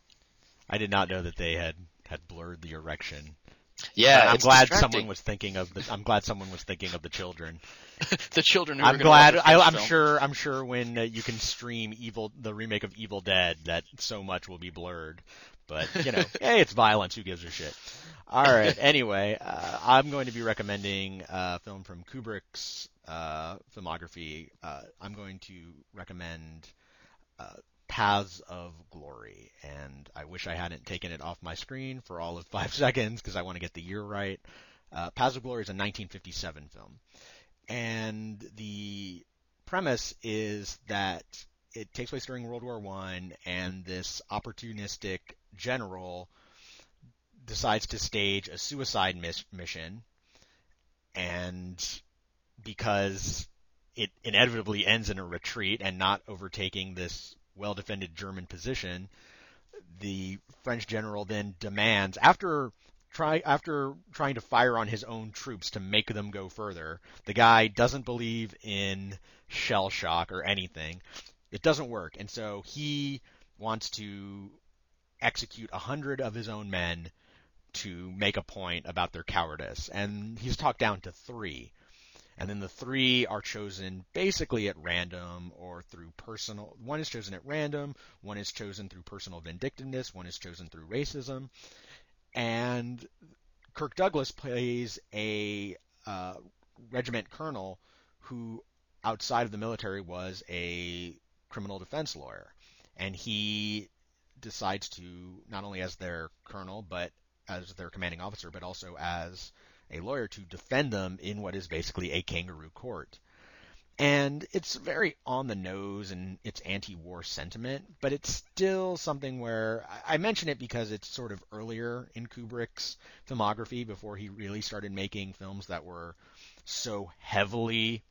I did not know that they had, had blurred the erection. Yeah, I'm it's glad distracting. someone was thinking of the. I'm glad someone was thinking of the children. The children. Who I'm were glad. watch I, I'm film. sure. I'm sure when uh, you can stream Evil, the remake of Evil Dead, that so much will be blurred. But you know, hey, it's violence. Who gives a shit? All right. Anyway, uh, I'm going to be recommending a film from Kubrick's uh, filmography. Uh, I'm going to recommend uh, Paths of Glory, and I wish I hadn't taken it off my screen for all of five seconds because I want to get the year right. Uh, Paths of Glory is a nineteen fifty-seven film, and the premise is that it takes place during World War One, and this opportunistic general decides to stage a suicide mis- mission, and because it inevitably ends in a retreat and not overtaking this well-defended German position, the French general then demands, after try after trying to fire on his own troops to make them go further, the guy doesn't believe in shell shock or anything. It doesn't work, and so he wants to execute a hundred of his own men to make a point about their cowardice, and he's talked down to three. And then the three are chosen basically at random or through personal. One is chosen at random, one is chosen through personal vindictiveness, one is chosen through racism. And Kirk Douglas plays a uh, regiment colonel who, outside of the military, was a criminal defense lawyer. And he decides to, not only as their colonel, but as their commanding officer, but also as a lawyer, to defend them in what is basically a kangaroo court. And it's very on the nose in its anti-war sentiment, but it's still something where I mention it because it's sort of earlier in Kubrick's filmography before he really started making films that were so heavily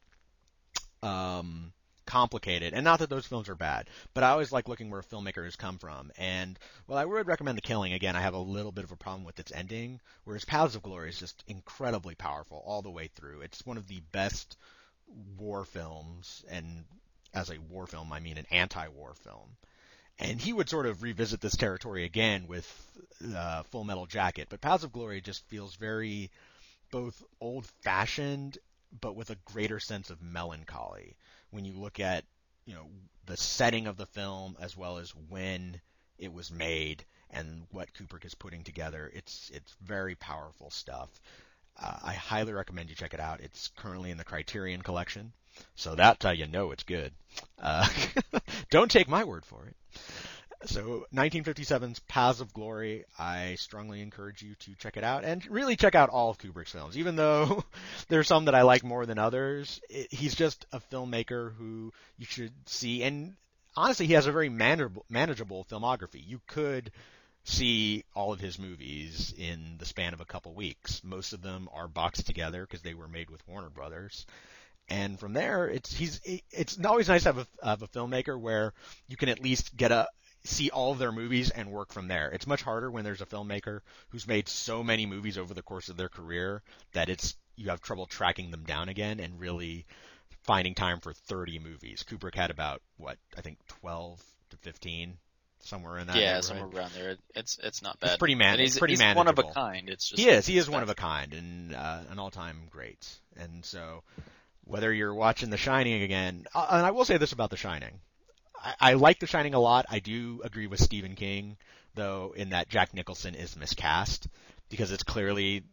um, complicated. And not that those films are bad, but I always like looking where a filmmaker has come from. And while I would recommend The Killing, again, I have a little bit of a problem with its ending, whereas Paths of Glory is just incredibly powerful all the way through. It's one of the best war films, and as a war film, I mean an anti-war film. And he would sort of revisit this territory again with uh, Full Metal Jacket, but Paths of Glory just feels very both old-fashioned, but with a greater sense of melancholy when you look at, you know, the setting of the film as well as when it was made and what Kubrick is putting together. It's it's very powerful stuff. Uh, I highly recommend you check it out. It's currently in the Criterion Collection, so that's how you know it's good. Uh, don't take my word for it. So nineteen fifty-seven's Paths of Glory, I strongly encourage you to check it out, and really check out all of Kubrick's films. Even though there's some that I like more than others, it, he's just a filmmaker who you should see. And honestly, he has a very manageable, manageable filmography. You could see all of his movies in the span of a couple weeks. Most of them are boxed together because they were made with Warner Brothers. And from there, it's he's it's always nice to have a, have a filmmaker where you can at least get a see all of their movies and work from there. It's much harder when there's a filmmaker who's made so many movies over the course of their career that it's you have trouble tracking them down again and really finding time for thirty movies. Kubrick had about what I think twelve to fifteen, somewhere in that. Yeah, somewhere around there. It's it's not bad. It's pretty man. And he's, it's pretty he's manageable. one of a kind. It's just he is. He is fast. one of a kind and uh, an all-time great. And so, whether you're watching The Shining again, uh, and I will say this about The Shining, I, I like The Shining a lot. I do agree with Stephen King, though, in that Jack Nicholson is miscast because it's clearly,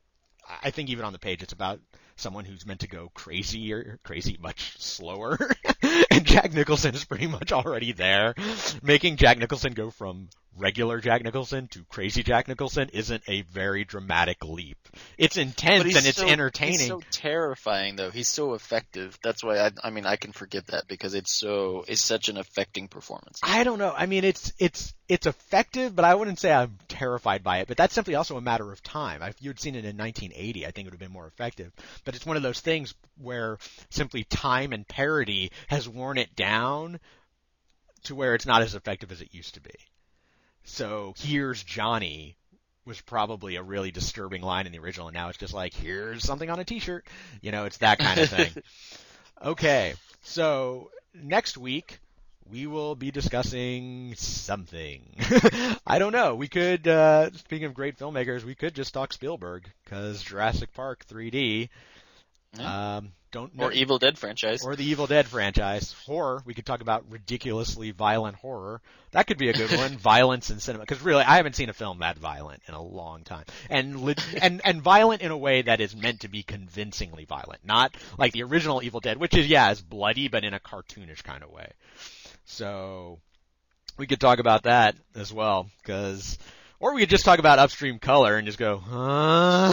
I think even on the page, it's about someone who's meant to go crazy or crazy much slower. And Jack Nicholson is pretty much already there. Making Jack Nicholson go from regular Jack Nicholson to crazy Jack Nicholson isn't a very dramatic leap. It's intense and it's so, entertaining. He's so terrifying, though. He's so effective. That's why I, I mean, I can forgive that because it's so, it's such an affecting performance. I don't know. I mean, it's it's it's effective, but I wouldn't say I'm terrified by it. But that's simply also a matter of time. If you had seen it in nineteen eighty, I think it would have been more effective. But it's one of those things where simply time and parody has worn it down to where it's not as effective as it used to be. So here's Johnny was probably a really disturbing line in the original, and now it's just like, here's something on a t-shirt. You know, it's that kind of thing. Okay, so next week we will be discussing something. I don't know. We could, uh, speaking of great filmmakers, we could just talk Spielberg, because Jurassic Park three D, Yeah. um, don't know. Or Evil Dead franchise. Or the Evil Dead franchise. Horror. We could talk about ridiculously violent horror. That could be a good one. Violence in cinema. Because really, I haven't seen a film that violent in a long time. And, le- and and violent in a way that is meant to be convincingly violent. Not like the original Evil Dead, which is, yeah, is bloody, but in a cartoonish kind of way. So we could talk about that as well. Because... Or we could just talk about Upstream Color and just go, huh?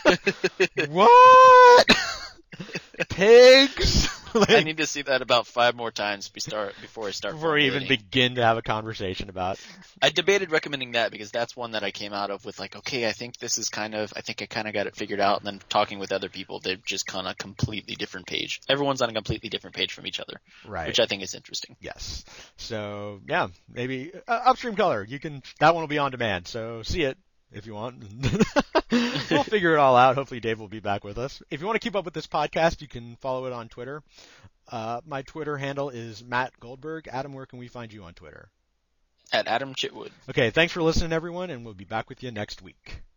What? Pigs? Like, I need to see that about five more times be start, before I start. before we even formulating. begin to have a conversation about. I debated recommending that because that's one that I came out of with like, okay, I think this is kind of, I think I kind of got it figured out. And then talking with other people, they're just kind of completely different page. Everyone's on a completely different page from each other, Right. which I think is interesting. Yes. So yeah, maybe uh, Upstream Color. You can. That one will be on demand. So see it if you want. We'll figure it all out. Hopefully Dave will be back with us. If you want to keep up with this podcast, you can follow it on Twitter. Uh, my Twitter handle is Matt Goldberg. Adam, where can we find you on Twitter? At Adam Chitwood. Okay, thanks for listening, everyone, and we'll be back with you next week.